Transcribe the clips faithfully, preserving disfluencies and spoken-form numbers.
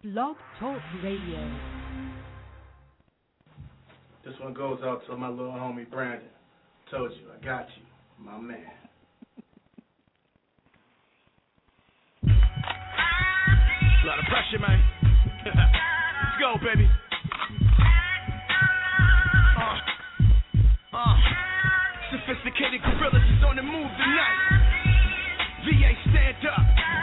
Blog Talk Radio. This one goes out to my little homie Brandon. Told you, I got you, my man. A lot of pressure, man. Let's go, baby. Uh, uh, sophisticated gorillas is on the move tonight. V A, stand up.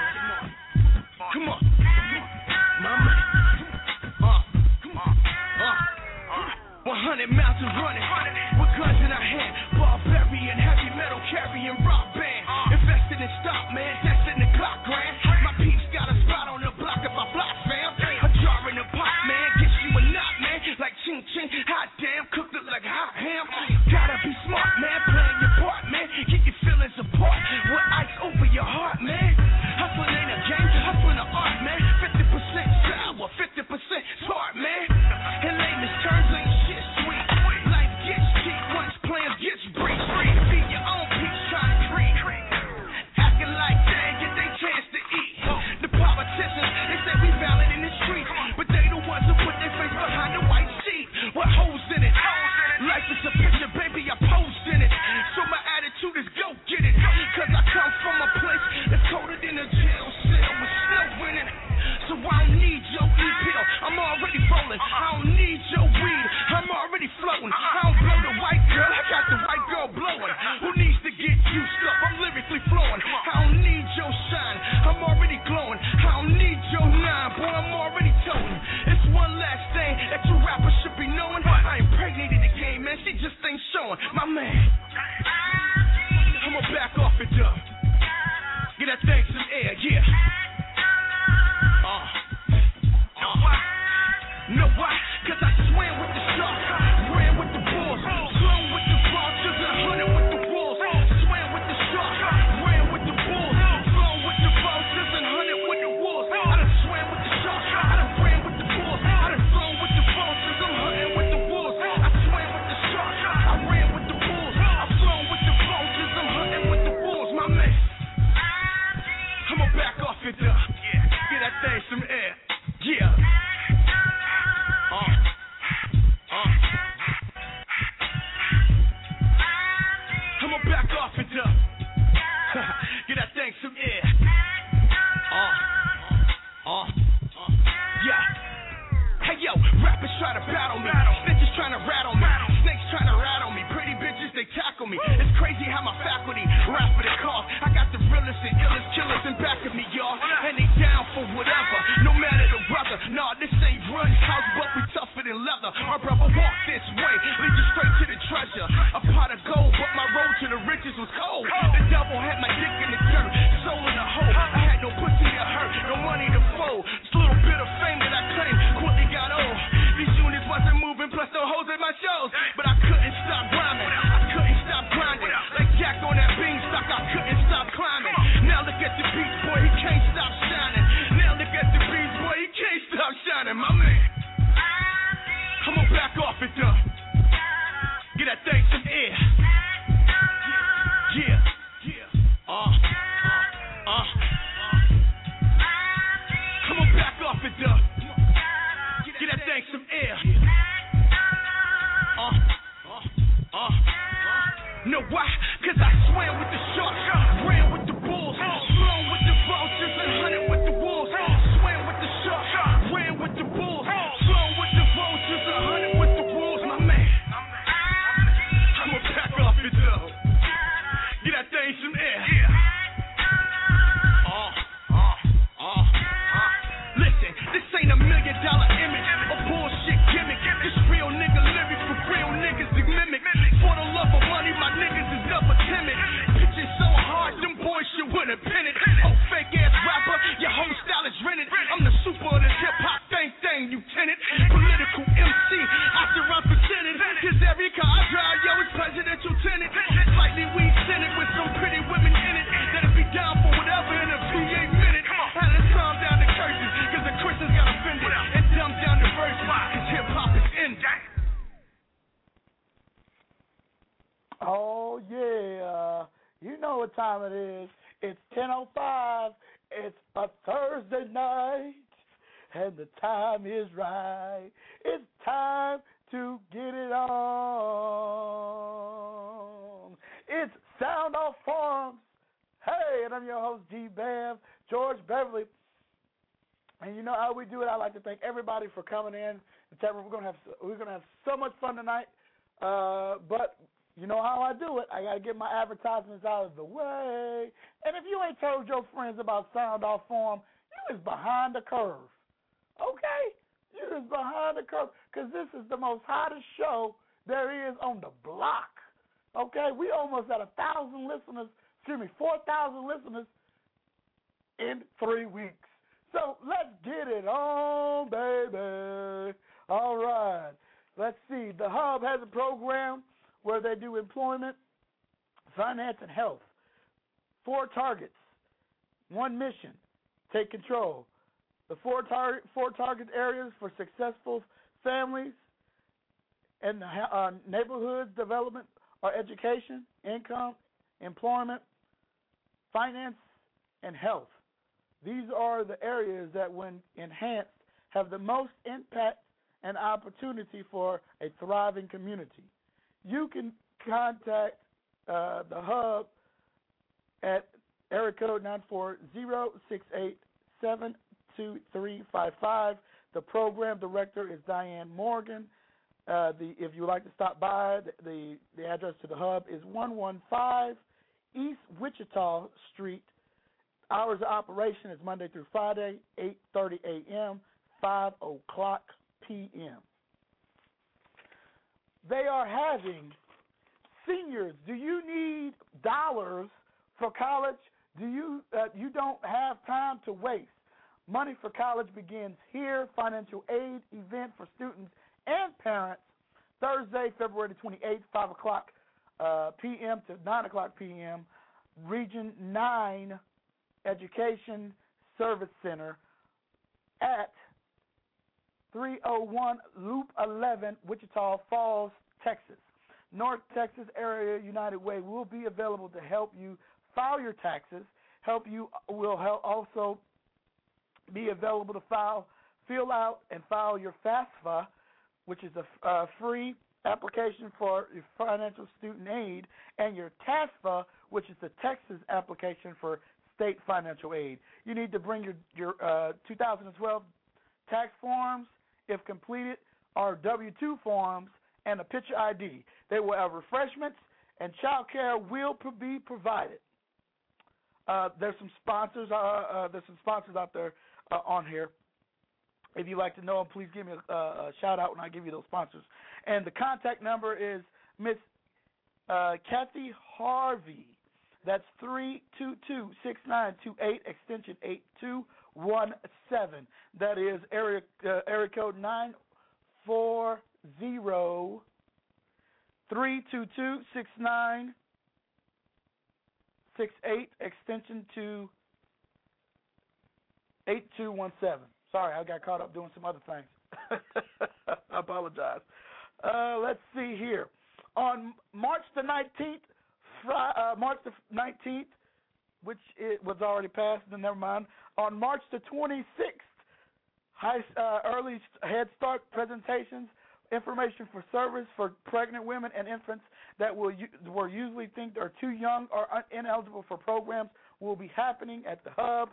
Come on. My man. Uh, uh, one hundred miles of running with guns in our hand. Barbarian, heavy metal carrying rock band. Invested in stock, man. That's in the clock, grand. My peeps got a spot on the block if I block, fam. A jar in the pot, man. Gets you a knot, man. Like ching ching. Hot damn. Cooked it like hot ham. Gotta be smart, man. Playing your part, man. Get your feelings apart. With ice over your heart, man. Hustling ain't a game. Hustling an art, man. fifty percent sour. fifty percent smart, man. In layman's terms, ain't shit sweet. Life gets cheap once plans gets breach. Feed your own peace, trying to creep. Acting like they ain't get their chance to eat. The politicians, they say we valid in the streets, but they the ones who put their face behind the white sheet. What holes in it? Life is a picture, baby, I posed in it. So my attitude is go get it. Cause I come from a place that's colder than a jail cell with snow in it. So I don't need your e-pill, I'm already rolling. I don't need your weed, I'm already floating. I don't blow the white girl, I got the white girl blowing. Who needs to get juiced up? I'm lyrically flowing. I don't need your shine, I'm already glowing. I don't need your nine, boy, I'm already toting. It's one last thing that you rappers should be knowing. I impregnated the game, man, she just ain't showing. My man, I'ma back off it up. Get that thing some air, yeah. Uh, uh. Know why? Cause I swam with the sharks, ran with the bulls, swam with the vultures and hunted with the wolves. Swam with the sharks, ran with the bulls, swam with the vultures and hunted with the wolves. I done swam with the sharks, I done ran with the bulls, I done flown with the vultures, I'm hunting with the wolves. I swam with the sharks, I ran with the bulls, I flown with the vultures, I'm hunting with the wolves. My man, I'ma back off it up, get that thing some air, yeah. Uh, uh. I'ma back off it up. Get that thing some air. Uh, uh, uh. Yeah. Hey yo, rappers try to battle me. Snitches trying to rattle me. Snakes trying to rattle me. Pretty bitches, they tackle me. It's crazy how my faculty rap for the cause. I got the realest and illest killers in back of me, y'all. And they down for whatever, no matter the weather. Nah, this ain't Run's house, but we tougher than leather. My brother walk this way, lead you straight to the treasure. A pot of gold, but my road to the riches was cold. The devil had my dick in the dirt, soul in the hole. I had no pussy to hurt, no money to fold. This little bit of fame that I claimed quickly got old. These units wasn't moving, plus no hoes in my shows. But I couldn't stop rhyming, I couldn't stop grinding. Like Jack on that beanstalk, I couldn't stop climbing. Now look at the beach, boy, he can't stop shining. Now look at the beach, boy, he can't stop shining. My man, I'ma back off it up. Get that thing some air. Yeah, yeah. Uh, uh, uh. I'ma back off it up. Get that thing some air. Uh, uh, uh. Know why? Cause I swam with the sharks, ran with the bulls, flown with the vultures and hunted with the wolves. Swam with the sharks, ran with the bulls, flown with the vultures and hunted with the wolves. My man, I'ma back off it up. Get that thing some air. Uh, uh, uh, uh. Listen, this ain't a million dollar image or bullshit gimmick. This real nigga lyrics for real niggas to mimic. For the love of money, my niggas is never timid. Pitching so hard, them boys should win a pennant. Oh, fake ass rapper, your whole style is rented. I'm the super of this hip hop thing thing, you tenant. Political M C, I should run for senate. Cause every car I drive, yo, is presidential tenant. Slightly weed scented with some pretty women in it. That'll be down for whatever in a P A minute. Had to calm down the curses, cause the Christians got offended. And dumb down the verses, cause hip hop is ending. Oh, yeah. You know what time it is. It's ten oh five. It's a Thursday night. and the time is right. It's time to get it on. It's Sound Off Forums. Hey, and I'm your host, G. Bev, George Beverly. And you know how we do it. I'd like to thank everybody for coming in. We're gonna have we're gonna have so much fun tonight. Uh, but you know how I do it. I gotta get my advertisements out of the way. And if you ain't told your friends about Sound Off Forum, you is behind the curve. Okay, you is behind the curve because this is the most hottest show there is on the block. Okay, we almost at a thousand listeners. Excuse me, four thousand listeners in three weeks. So let's get it on, baby. All right. Let's see. The Hub has a program where they do employment, finance, and health. Four targets, one mission, take control. The four, tar- four target areas for successful families and uh, neighborhoods development are education, income, employment, finance, and health. These are the areas that, when enhanced, have the most impact and opportunity for a thriving community. You can contact uh, the Hub at area code nine four zero, six eight seven, two three five five. The program director is Diane Morgan. Uh, the, if you would like to stop by, the, the, the address to the Hub is one one five East Wichita Street. Hours of operation is Monday through Friday, eight thirty a.m., five o'clock p.m. They are having seniors. Do you need dollars for college? Do you uh, you don't have time to waste? Money for College begins here. Financial aid event for students and parents, Thursday, February twenty-eighth, five o'clock uh, p.m. to nine o'clock p.m., Region nine Education Service Center at three oh one Loop eleven, Wichita Falls, Texas. North Texas Area United Way will be available to help you file your taxes. Help you will help also be available to file, fill out, and file your FAFSA, which is a uh, free application for your financial student aid, and your TASFA, which is the Texas application for state financial aid. You need to bring your, your uh, two thousand twelve tax forms, if completed, or W two forms, and a picture I D. They will have refreshments, and child care will be provided. Uh, there's some sponsors. Uh, uh, there's some sponsors out there uh, on here. If you'd like to know them, please give me a, a shout out when I give you those sponsors. And the contact number is Miss uh, Kathy Harvey. That's three two two, six nine two eight, extension eight two one seven. That is area uh, area code nine four zero, three two two, six nine six eight, extension to eight two one seven. Sorry, I got caught up doing some other things. I apologize. Uh, let's see here. On March the nineteenth, Uh, March the nineteenth, which it was already passed, then never mind. On March the twenty-sixth, high, uh, early Head Start presentations, information for service for pregnant women and infants that will were usually think are too young or ineligible for programs will be happening at the Hub.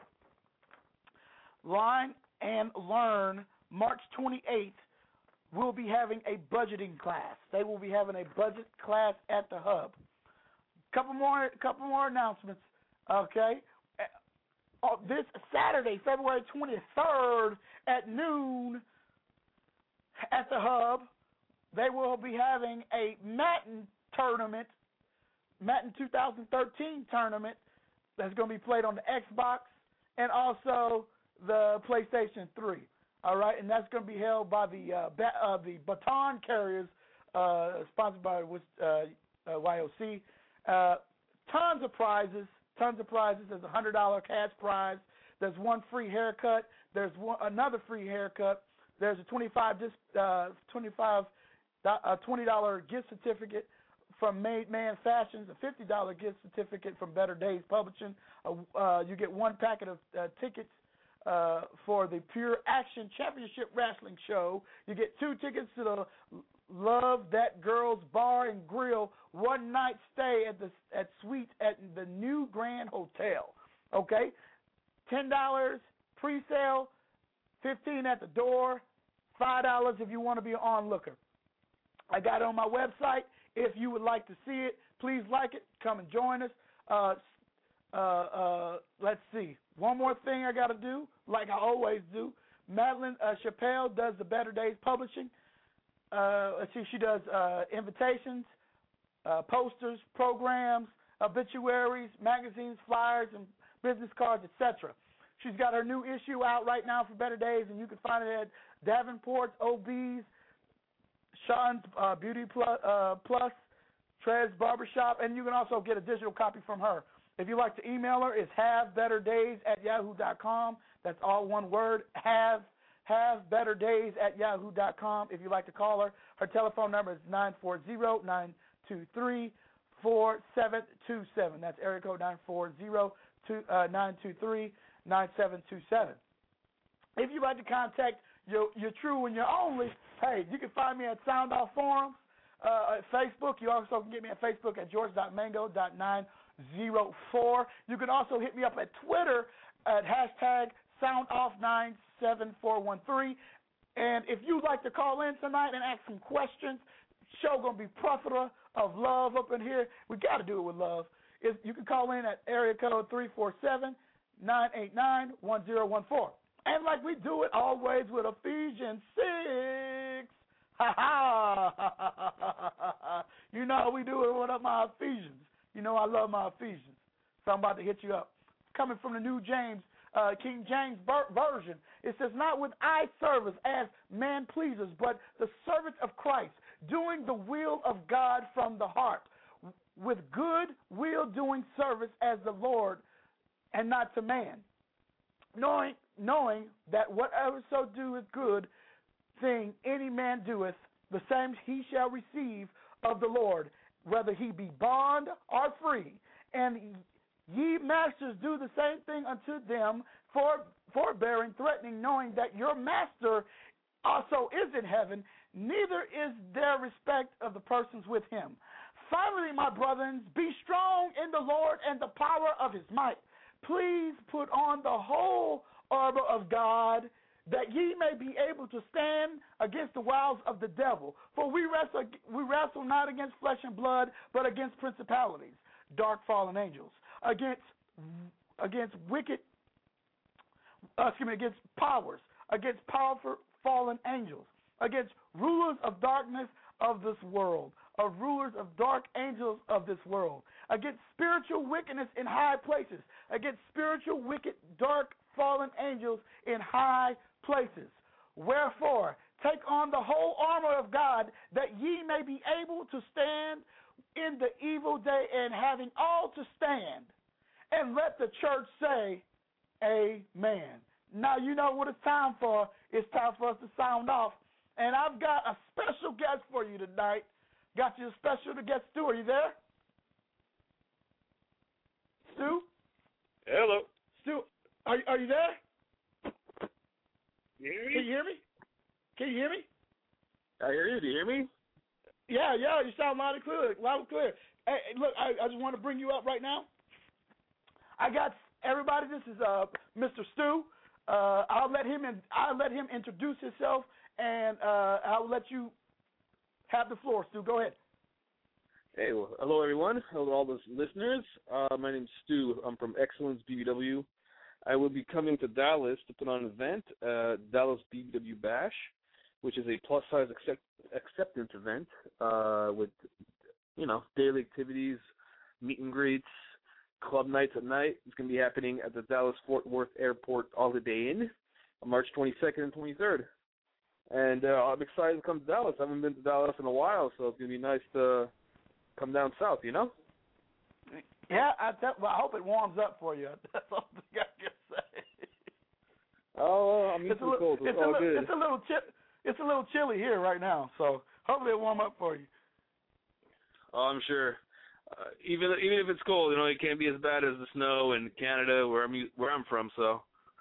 Line and Learn, March twenty-eighth, will be having a budgeting class. They will be having a budget class at the Hub. Couple more, couple more announcements. Okay, uh, this Saturday, February twenty-third at noon, at the Hub, they will be having a Madden tournament, Madden two thousand thirteen tournament that's going to be played on the Xbox and also the PlayStation three. All right, and that's going to be held by the uh, ba- uh, the Baton Carriers, uh, sponsored by uh, uh, Y O C. Uh, tons of prizes, tons of prizes. There's a one hundred dollars cash prize. There's one free haircut. There's one, another free haircut. There's a twenty-five, uh, twenty-five, uh, twenty dollars gift certificate from Made Man Fashions, a fifty dollars gift certificate from Better Days Publishing. Uh, uh, you get one packet of uh, tickets uh, for the Pure Action Championship Wrestling Show. You get two tickets to the Love That Girls Bar and Grill one night stay at the at Suite at the New Grand Hotel. Okay, ten dollars pre-sale, fifteen at the door, five dollars if you want to be an onlooker. I got it on my website. If you would like to see it, please like it. Come and join us. Uh, uh, uh, let's see. One more thing I got to do, like I always do. Madeline uh, Chappelle does the Better Days Publishing. Uh, let's see, she does uh, invitations, uh, posters, programs, obituaries, magazines, flyers, and business cards, et cetera. She's got her new issue out right now for Better Days, and you can find it at Davenport's, O B's, Sean's uh, Beauty Plus, uh, Plus, Trez Barbershop, and you can also get a digital copy from her. If you'd like to email her, it's havebetterdays at yahoo dot com. That's all one word, have, havebetterdays at yahoo dot com. If you'd like to call her, her telephone number is nine four zero, nine two three, four seven two seven. That's area code nine four zero, nine two three, nine seven two seven. If you'd like to contact your, your true and your only, hey, you can find me at Sound Off Forums, uh, at Facebook. You also can get me at Facebook at george dot mango dot nine zero four. You can also hit me up at Twitter at hashtag sound off nine seven four one three. And if you'd like to call in tonight and ask some questions, show going to be plethora of love up in here. We got to do it with love. If you can call in at area code three four seven, nine eight nine, one zero one four. And like we do it always with Ephesians six. Ha ha. You know how we do it with my Ephesians. You know I love my Ephesians. So I'm about to hit you up. Coming from the New James, uh, King James ver- Version, it says, not with eye service as man pleasers, but the servants of Christ, doing the will of God from the heart, with good will doing service as the Lord and not to man, knowing knowing that whatever so doeth good thing any man doeth, the same he shall receive of the Lord, whether he be bond or free. And ye masters do the same thing unto them, for forbearing, threatening, knowing that your master also is in heaven, neither is there respect of the persons with him. Finally, my brethren, be strong in the Lord and the power of his might. Please put on the whole armor of God, that ye may be able to stand against the wiles of the devil. For we wrestle, we wrestle not against flesh and blood, but against principalities, dark fallen angels, against against wicked, uh, excuse me, against powers, against powerful fallen angels, against rulers of darkness of this world, of rulers of dark angels of this world, against spiritual wickedness in high places, against spiritual wicked, dark, fallen angels in high places. Wherefore, take on the whole armor of God, that ye may be able to stand in the evil day, and having all to stand. And let the church say, amen. Now you know what it's time for. It's time for us to sound off. And I've got a special guest for you tonight. Got you a special guest, Stu. Are you there? Stu? Hello. Stu, are, are you there? You hear me? Can you hear me? Can you hear me? I hear you. Do you hear me? Yeah, yeah, you sound loud and clear. Loud and clear. Hey, look, I, I just want to bring you up right now. I got everybody. This is uh, Mister Stu. Uh, I'll let him in, I'll let him introduce himself, and uh, I'll let you have the floor. Stu, go ahead. Hey, well, hello everyone. Hello to all those listeners. Uh, my name's Stu. I'm from Excellence B B W. I will be coming to Dallas to put on an event, uh, Dallas B B W Bash, which is a plus-size accept, acceptance event uh, with, you know, daily activities, meet and greets, club nights at night. It's going to be happening at the Dallas-Fort Worth Airport Holiday Inn on March twenty-second and twenty-third. And uh, I'm excited to come to Dallas. I haven't been to Dallas in a while, so it's going to be nice to come down south, you know? Yeah, I, tell, well, I hope it warms up for you. That's all I can say. Oh, I'm used to the cold. It's, it's all a, good. It's a little chi- It's a little chilly here right now, so hopefully it'll warm up for you. Oh, I'm sure. Uh, even even if it's cold, you know, it can't be as bad as the snow in Canada, where I'm where I'm from. So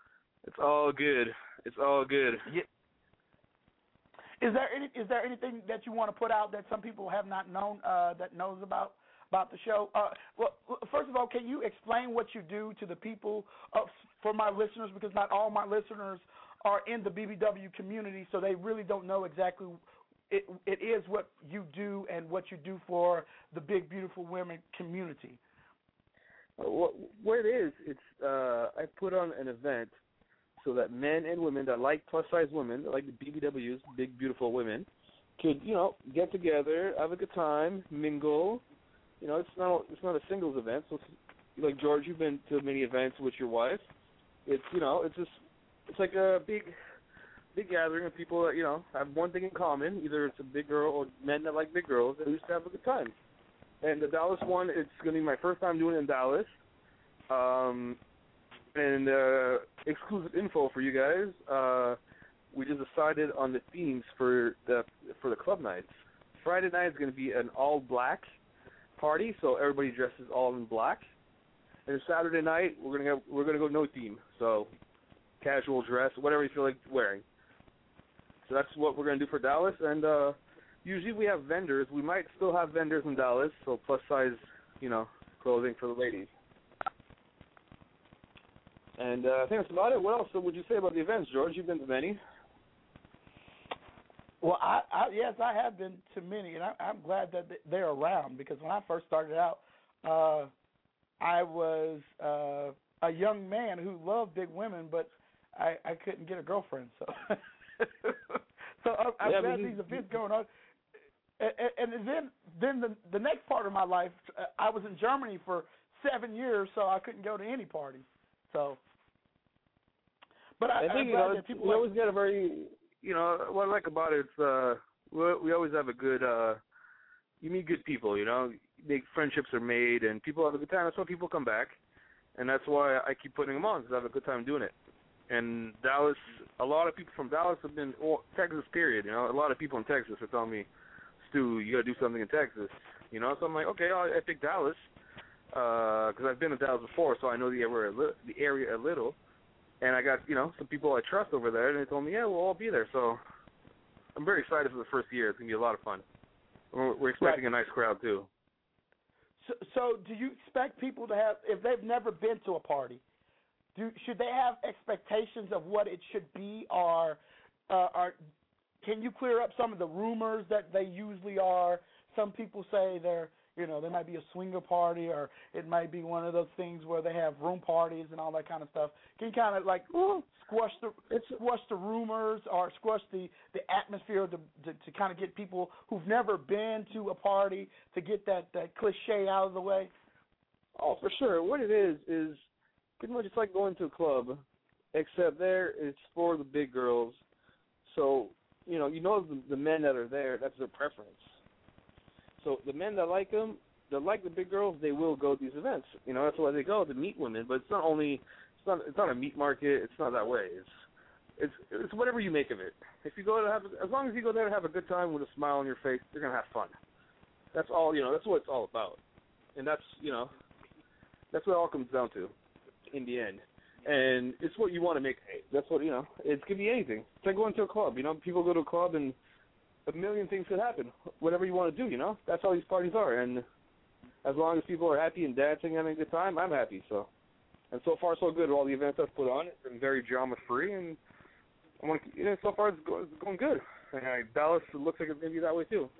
It's all good. It's all good. Yeah. Is there any is there anything that you want to put out that some people have not known uh, that knows about about the show? Uh, well, first of all, can you explain what you do to the people uh, for my listeners, because not all my listeners are in the B B W community, so they really don't know exactly it, it is what you do and what you do for the Big Beautiful Women community. What, what it is, it's uh, I put on an event so that men and women that like plus-size women, that like the B B Ws, Big Beautiful Women, could, you know, get together, have a good time, mingle. You know, it's not it's not a singles event. So, it's, like George, you've been to many events with your wife. It's, you know, it's just it's like a big big gathering of people that, you know, have one thing in common. Either it's a big girl or men that like big girls, and just have a good time. And the Dallas one, it's going to be my first time doing it in Dallas. Um, and uh, exclusive info for you guys, uh, we just decided on the themes for the for the club nights. Friday night is going to be an all-black party, so everybody dresses all in black. And Saturday night, we're going to we're going to go no theme, so casual dress, whatever you feel like wearing. So that's what we're going to do for Dallas, and uh, usually we have vendors. We might still have vendors in Dallas, so plus-size, you know, clothing for the ladies. And uh, I think that's about it. What else would you say about the events, George? You've been to many. Well, I, I yes, I have been to many, and I, I'm glad that they're around, because when I first started out, uh, I was uh, a young man who loved big women, but I, I couldn't get a girlfriend. So, so I'm, I'm yeah, glad you, these events going on. And, and then, then the, the next part of my life, uh, I was in Germany for seven years, so I couldn't go to any parties. So, but I, I think I'm you glad know that people we like, always get a very, you know, what I like about it is uh, we, we always have a good. Uh, you meet good people, you know, big friendships are made, and people have a good time. That's why people come back, and that's why I keep putting them on, because I have a good time doing it. And Dallas, a lot of people from Dallas have been, well, Texas period, you know, a lot of people in Texas are telling me, Stu, you got to do something in Texas, you know. So I'm like, okay, I, I pick Dallas, because uh, I've been to Dallas before, so I know the area, the area a little. And I got, you know, some people I trust over there, and they told me, yeah, we'll all be there. So I'm very excited for the first year. It's going to be a lot of fun. We're, we're expecting right. a nice crowd, too. So, so do you expect people to have, if they've never been to a party, do should they have expectations of what it should be, or, uh, or can you clear up some of the rumors that they usually are? Some people say they're, you know, there might be a swinger party, or it might be one of those things where they have room parties and all that kind of stuff. Can you kind of like squash the it's, squash the rumors, or squash the, the atmosphere to, to to kind of get people who've never been to a party to get that, that cliche out of the way? Oh, for sure. What it is is pretty much it's like going to a club, except there it's for the big girls. So, you know, you know the, the men that are there, that's their preference. So the men that like them, that like the big girls, they will go to these events. You know, that's why they go, to meet women. But it's not only, it's not, it's not a meat market. It's not that way. It's, it's, it's whatever you make of it. If you go to have, as long as you go there to have a good time with a smile on your face, you're gonna have fun. That's all. You know, that's what it's all about. And that's, you know, that's what it all comes down to, in the end. And it's what you want to make. That's what, you know. It could be anything. It's like going to a club. You know, people go to a club and a million things could happen. Whatever you want to do, you know. That's how these parties are. And as long as people are happy and dancing and having a good time, I'm happy. So, and so far so good with all the events I've put on. It's been very drama free, and I want to, you know, so far it's, go, it's going good. And uh, Dallas looks like it's going to be that way too.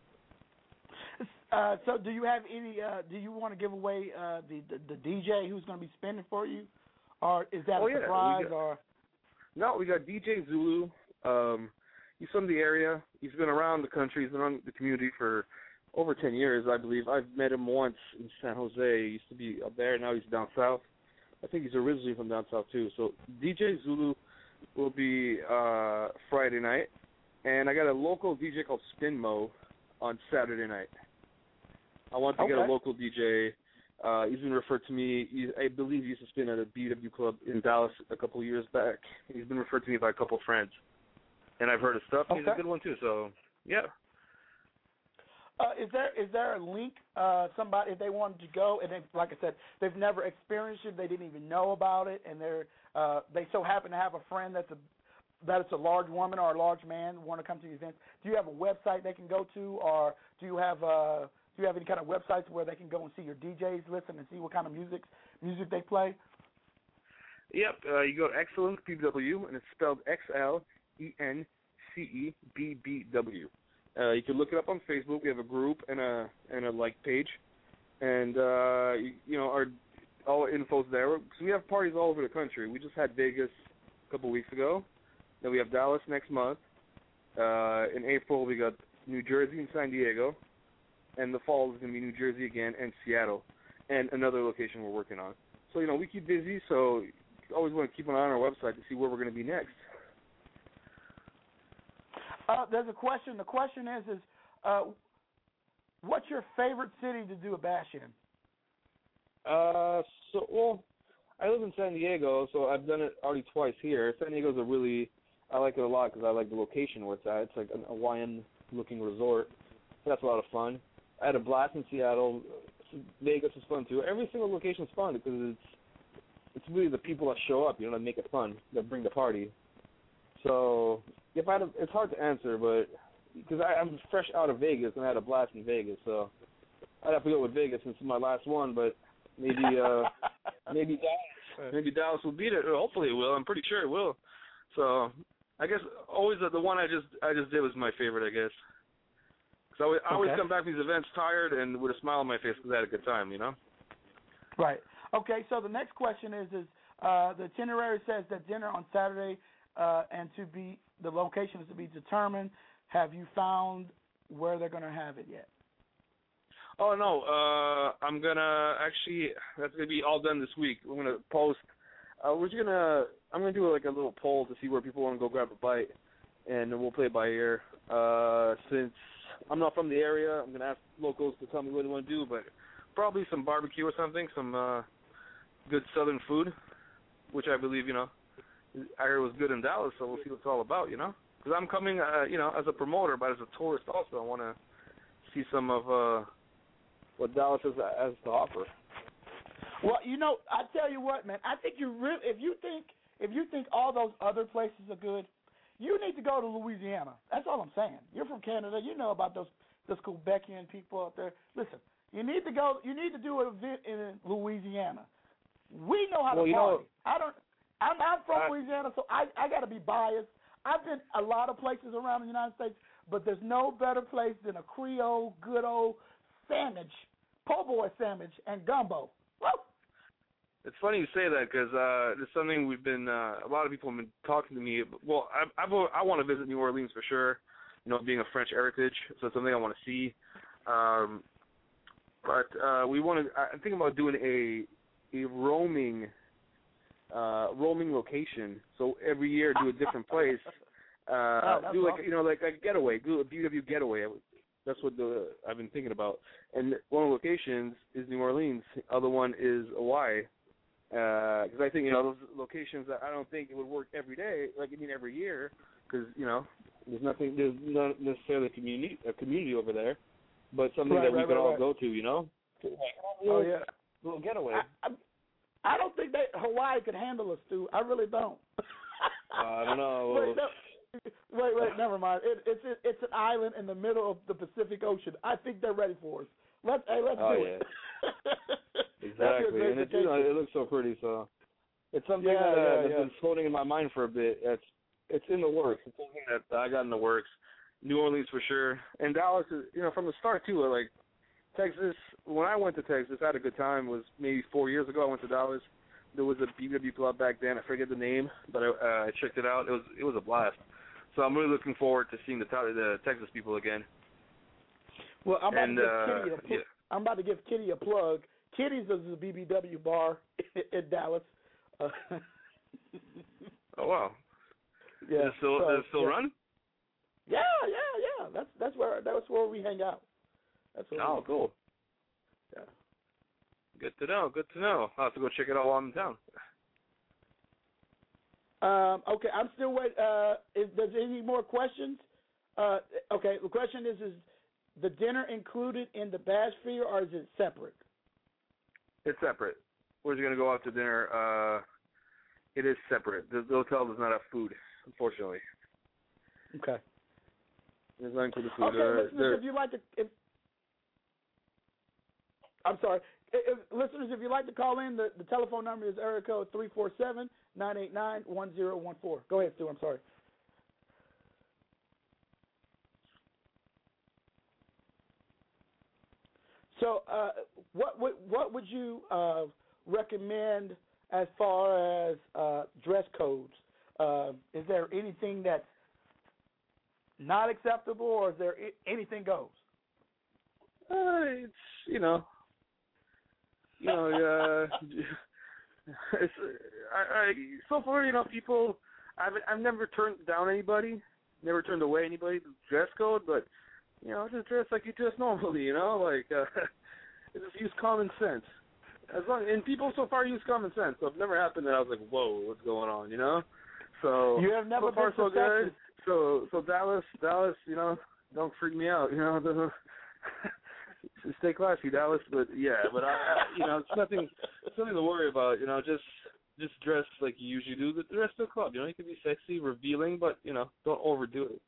Uh, so, do you have any? Uh, do you want to give away uh, the, the the D J who's going to be spinning for you, or is that oh, a yeah. surprise? Got, or no, we got D J Zulu. Um, He's from the area. He's been around the country. He's been on the community for over ten years, I believe. I've met him once in San Jose. He used to be up there. Now he's down south. I think he's originally from down south, too. So D J Zulu will be uh, Friday night. And I got a local D J called Spin Mo on Saturday night. I want to okay. get a local D J. Uh, he's been referred to me. He, I believe he used to spin at a B W club in Dallas a couple of years back. He's been referred to me by a couple of friends. And I've heard his stuff. Okay. He's a good one, too. So, yeah. Uh, is there is there a link, uh, somebody, if they wanted to go, and they, like I said, they've never experienced it, they didn't even know about it, and they're uh, they so happen to have a friend that's a that it's a large woman or a large man want to come to the events, do you have a website they can go to, or do you have uh, do you have any kind of websites where they can go and see your D Js, listen, and see what kind of music music they play? Yep, uh, you go to Excellence B B W, and it's spelled X L E N C E B B W. Uh, you can look it up on Facebook. We have a group and a and a like page, and uh, you, you know our all info's there. So we have parties all over the country. We just had Vegas a couple weeks ago. Then we have Dallas next month. Uh, in April, we got New Jersey and San Diego. And the fall is going to be New Jersey again and Seattle. And another location we're working on. So, you know, we keep busy, so you always want to keep an eye on our website to see where we're going to be next. Uh, there's a question. The question is, is uh, what's your favorite city to do a bash in? Uh, so, well, I live in San Diego, so I've done it already twice here. San Diego's a really... I like it a lot because I like the location where it's at. It's like an Hawaiian-looking resort. So that's a lot of fun. I had a blast in Seattle. Vegas was fun, too. Every single location is fun because it's it's really the people that show up, you know, that make it fun, that bring the party. So if I had a, it's hard to answer, but because I'm fresh out of Vegas and I had a blast in Vegas, so I'd have to go with Vegas since it's my last one, but maybe uh, maybe Dallas. Maybe Dallas will beat it. Hopefully it will. I'm pretty sure it will. So I guess always the, the one I just I just did was my favorite, I guess. Because I, always, I always Okay. come back to these events tired and with a smile on my face because I had a good time, you know? Right. Okay, so the next question is, is uh, the itinerary says that dinner on Saturday uh, and to be the location is to be determined. Have you found where they're going to have it yet? Oh, no. Uh, I'm going to actually, that's going to be all done this week. We're going to post. Uh, we're just going to, I'm going to do like a little poll to see where people want to go grab a bite, and then we'll play it by ear. Uh, since I'm not from the area, I'm going to ask locals to tell me what they want to do, but probably some barbecue or something, some uh, good southern food, which I believe, you know, I heard was good in Dallas, so we'll see what it's all about, you know? Because I'm coming, uh, you know, as a promoter, but as a tourist also. I want to see some of uh, what Dallas has, has to offer. Well, you know, I tell you what, man. I think you really, if you think, if you think all those other places are good, you need to go to Louisiana. That's all I'm saying. You're from Canada. You know about those those Quebecian people out there. Listen, you need to go. You need to do an event in Louisiana. We know how Well, to you party. know, I don't. I'm, I'm from I- Louisiana, so I I got to be biased. I've been a lot of places around the United States, but there's no better place than a Creole good old sandwich, po' boy sandwich, and gumbo. Woo! It's funny you say that because uh, it's something we've been, uh, a lot of people have been talking to me. Well, I, I've, I want to visit New Orleans for sure, you know, being a French heritage, so it's something I want to see. Um, but uh, we want to, I'm thinking about doing a, a roaming, uh, roaming location. So every year do a different place. Uh, Oh, that's do like, awesome. you know, like a getaway, do a B W getaway. That's what the, I've been thinking about. And one of the locations is New Orleans. The other one is Hawaii. Because uh, I think, you know, those locations that I don't think it would work every day, like I mean every year, because, you know, there's nothing, there's not necessarily a community, a community over there, but something Right, that we right, could right, all right. go to, you know? Oh yeah. Little getaway. I, I, I don't think that Hawaii could handle us, Stu. I really don't. Uh, I don't know. Wait, no, wait, wait, never mind. It, it's it, it's an island in the middle of the Pacific Ocean. I think they're ready for us. Let's hey, let's Oh, do yeah. it. Exactly, and it's, you know, it looks so pretty, so it's something Yeah, that, uh, yeah, that's yeah. been floating in my mind for a bit. It's it's in the works. It's something that I got in the works. New Orleans for sure, and Dallas is, you know, from the start too. Like Texas, when I went to Texas, I had a good time. It was maybe four years ago. I went to Dallas. There was a B W club back then. I forget the name, but I, uh, I checked it out. It was it was a blast. So I'm really looking forward to seeing the the Texas people again. Well, I'm about And, to give uh, Kitty a pl- yeah. I'm about to give Kitty a plug. Kitty's is a B B W bar in Dallas. Uh, Oh wow! yeah, Does it still so, does it still yeah. run? Yeah, yeah, yeah. That's that's where that's where we hang out. That's where Oh, we, cool. Yeah. Good to know. Good to know. I'll have to go check it out while I'm in town. Um, okay, I'm still waiting. Uh, is there's any more questions? Uh, okay, the question is: Is the dinner included in the bash fee, or is it separate? It's separate. We're just gonna go out to dinner. Uh, it is separate. The, the hotel does not have food, unfortunately. Okay. It's not included food. Okay, uh, listeners, if you'd like to, if, I'm sorry, if, listeners, if you'd like to call in, the, the telephone number is area code three four seven, nine eight nine, one zero one four. Go ahead, Stu, I'm sorry. So, uh, what would what would you uh, recommend as far as uh, dress codes? Uh, is there anything that's not acceptable, or is there I- anything goes? Uh, it's you know, you know, uh, it's I, I so far you know people. I've I've never turned down anybody, never turned away anybody to dress code, but you know, just dress like you dress normally. You know, like uh, just use common sense. As long and people so far use common sense, so it's never happened that I was like, whoa, what's going on? You know, so you have never so far been so suspected. good. So so Dallas, Dallas, you know, don't freak me out. You know. Stay classy, Dallas, but yeah, but I, I, you know, it's nothing, it's nothing to worry about. You know, just, just dress like you usually do the, the rest of the club. You know, you can be sexy, revealing, but you know, don't overdo it.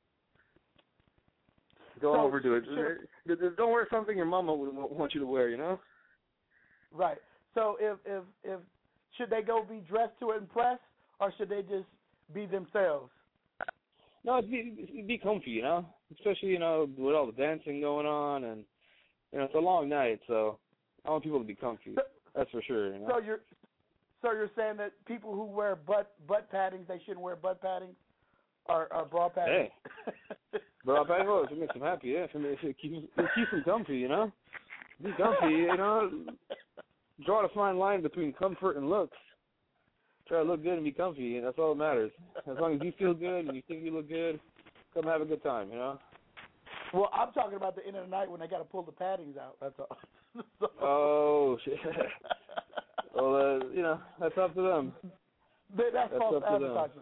Don't So, overdo it. sure. Don't wear something your mama would want you to wear. You know. Right. So if if if should they go be dressed to impress, or should they just be themselves? No, be be comfy. You know, especially you know with all the dancing going on and. You know, it's a long night, so I want people to be comfy. That's for sure. You know? So you're, so you're saying that people who wear butt butt paddings, they shouldn't wear butt paddings, or, or bra paddings? Hey, bra padding, well, if it makes them happy, yeah. If it, if it keeps it keeps them comfy, you know. Be comfy, you know. Draw a fine line between comfort and looks. Try to look good and be comfy, and that's all that matters. As long as you feel good and you think you look good, come have a good time, you know. Well, I'm talking about the end of the night when they got to pull the paddings out. That's all. So. Oh shit. Well, uh, you know, that's up to them. That's, that's false up to advertising.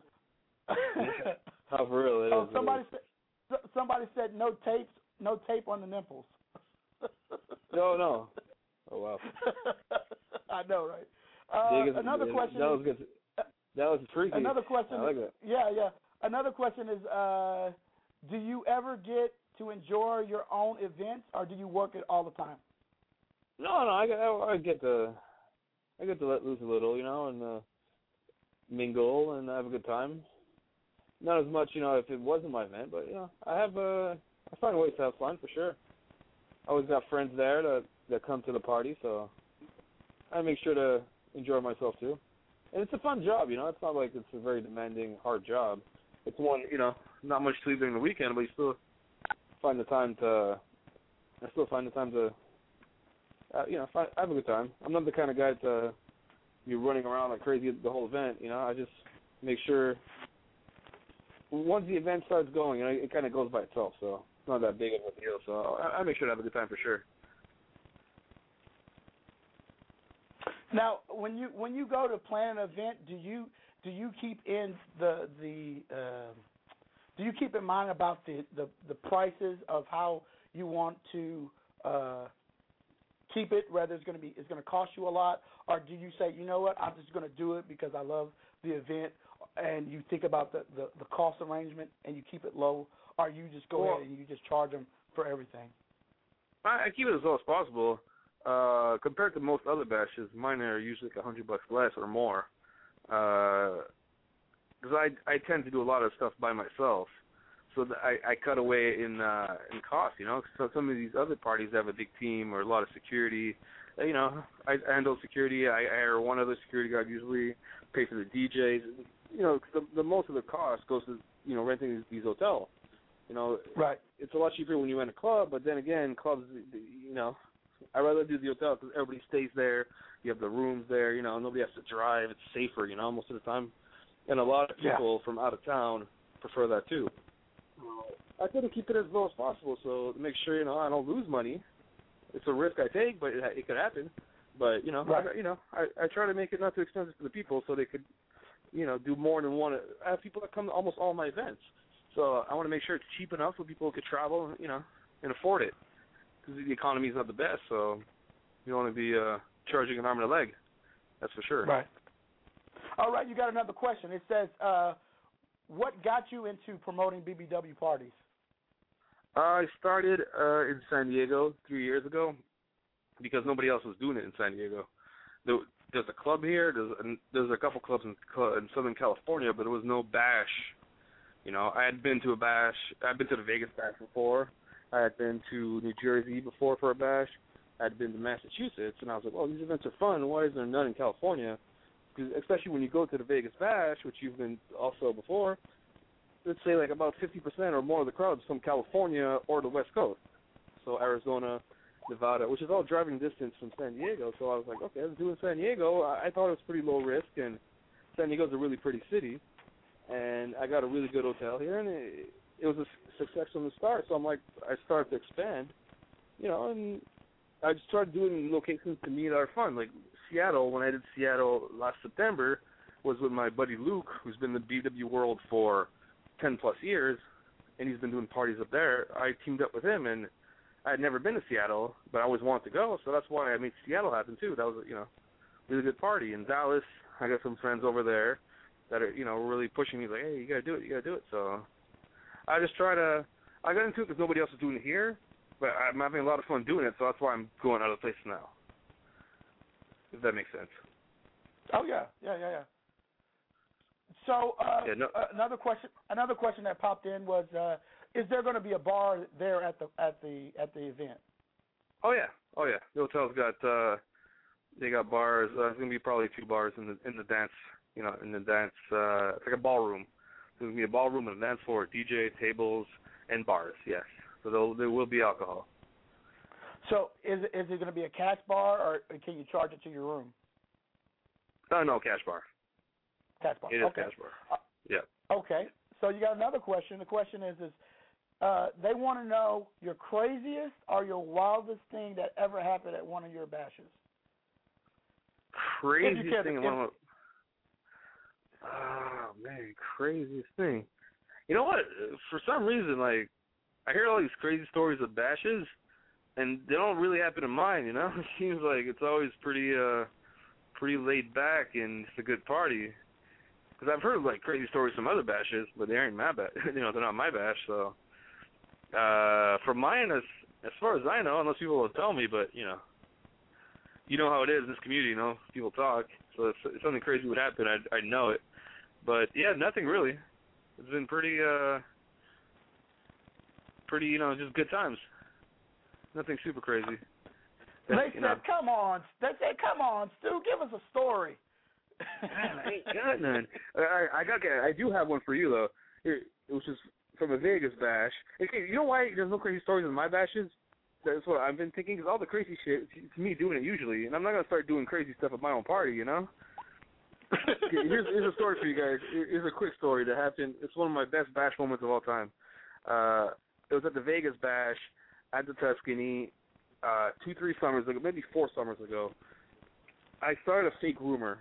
How for real it oh, is. somebody said somebody said no tapes, no tape on the nipples. No, no. Oh wow. I know, right? Uh, is, another is, question. That was is, good. That was freaky. Another question. I like that. Yeah, yeah. Another question is, uh, do you ever get to enjoy your own events, or do you work it all the time? No, no, I, I, I get to, I get to let loose a little, you know, and uh, mingle and have a good time. Not as much, you know, if it wasn't my event, but you know, I have, uh, I find ways to have fun for sure. I always got friends there that that come to the party, so I make sure to enjoy myself too. And it's a fun job, you know. It's not like it's a very demanding, hard job. It's one, you know, not much sleep during the weekend, but you still find the time to, I still find the time to, uh, you know, find, have a good time. I'm not the kind of guy to be running around like crazy the whole event, you know. I just make sure, once the event starts going, you know, it kind of goes by itself, so it's not that big of a deal. So I, I make sure to have a good time for sure. Now, when you when you go to plan an event, do you do you keep in the the uh, do you keep in mind about the, the, the prices of how you want to uh, keep it? Whether it's going to be it's going to cost you a lot, or do you say, you know what, I'm just going to do it because I love the event, and you think about the, the, the cost arrangement and you keep it low, or you just go well, ahead and you just charge them for everything? I, I keep it as low as possible. Uh, compared to most other bashes, mine are usually like a hundred bucks less or more. Because uh, I I tend to do a lot of stuff by myself, so that I, I cut away in uh, in cost. You know, so some of these other parties have a big team or a lot of security. You know, I handle security. I hire one other security guard usually, pay for the D Js. You know, the, the most of the cost goes to you know renting these, these hotels. You know, right. It's a lot cheaper when you rent a club, but then again, clubs, you know. I'd rather do the hotel because everybody stays there. You have the rooms there. You know, nobody has to drive. It's safer, you know, most of the time. And a lot of people yeah. from out of town prefer that too. I try to keep it as low as possible, so to make sure, you know, I don't lose money. It's a risk I take, but it, it could happen. But you know, right. I, you know, I, I try to make it not too expensive for the people, so they could, you know, do more than one. I have people that come to almost all my events, so I want to make sure it's cheap enough so people could travel, you know, and afford it. Because the economy is not the best, so you don't want to be uh, charging an arm and a leg. That's for sure. Right. All right, you got another question. It says, uh, what got you into promoting B B W parties? I started uh, in San Diego three years ago because nobody else was doing it in San Diego. There, there's a club here. There's a, there's a couple clubs in, in Southern California, but there was no bash. You know, I had been to a bash. I'd been to the Vegas bash before. I had been to New Jersey before for a bash. I had been to Massachusetts, and I was like, "Oh, these events are fun. Why is there none in California?" Because especially when you go to the Vegas bash, which you've been also before, let's say like about fifty percent or more of the crowd is from California or the West Coast. So Arizona, Nevada, which is all driving distance from San Diego. So I was like, okay, let's do it in San Diego. I thought it was pretty low risk, and San Diego's a really pretty city. And I got a really good hotel here, and it, it was a success from the start. So I'm like, I started to expand, you know, and I just started doing locations to me that are fun. Like Seattle, when I did Seattle last September, was with my buddy Luke, who's been in the B W world for ten plus years, and he's been doing parties up there. I teamed up with him, and I had never been to Seattle, but I always wanted to go, so that's why I made Seattle happen too. That was, you know, a really good party. In Dallas, I got some friends over there that are, you know, really pushing me, like, hey, you gotta do it, you gotta do it. So I just try to, I got into it because nobody else is doing it here, but I'm having a lot of fun doing it, so that's why I'm going other places now. If that makes sense. Oh yeah, yeah, yeah, yeah. So uh, yeah, no. uh, another question, another question that popped in was, uh, is there going to be a bar there at the at the at the event? Oh yeah, oh yeah. The hotel's got uh, they got bars. Uh, there's gonna be probably two bars in the in the dance, you know, in the dance. Uh, it's like a ballroom. There's gonna be a ballroom and a dance floor, D J, tables, and bars. Yes, so there'll, there will be alcohol. So is it, is it going to be a cash bar, or can you charge it to your room? Oh no, cash bar. Cash bar. It is okay. cash bar. Uh, yeah. Okay. So you got another question. The question is, is uh, they want to know your craziest or your wildest thing that ever happened at one of your bashes. Craziest thing. If, One of oh man, craziest thing. You know what? For some reason, like I hear all these crazy stories of bashes, and they don't really happen in mine. You know, it seems like it's always pretty, uh, pretty laid back and it's a good party. Because I've heard like crazy stories from other bashes, but they aren't my bash. You know, they're not my bash. So, uh, for mine, as as far as I know, unless people will tell me, but you know, you know how it is in this community. You know, people talk. So if, if something crazy would happen, I'd I'd know it. But yeah, nothing really. It's been pretty, uh, pretty, you know, just good times. Nothing super crazy. They you said, know. "Come on." They said, "Come on, Stu, give us a story." Man, I ain't got none. I, I got. I do have one for you though. Here, which is from a Vegas bash. You know why there's no crazy stories in my bashes? That's what I've been thinking. Because all the crazy shit, it's me doing it usually, and I'm not gonna start doing crazy stuff at my own party, you know. Okay, here's, here's a story for you guys. Here's a quick story that happened. It's one of my best bash moments of all time. Uh, it was at the Vegas bash at the Tuscany, uh, two, three summers ago, maybe four summers ago. I started a fake rumor.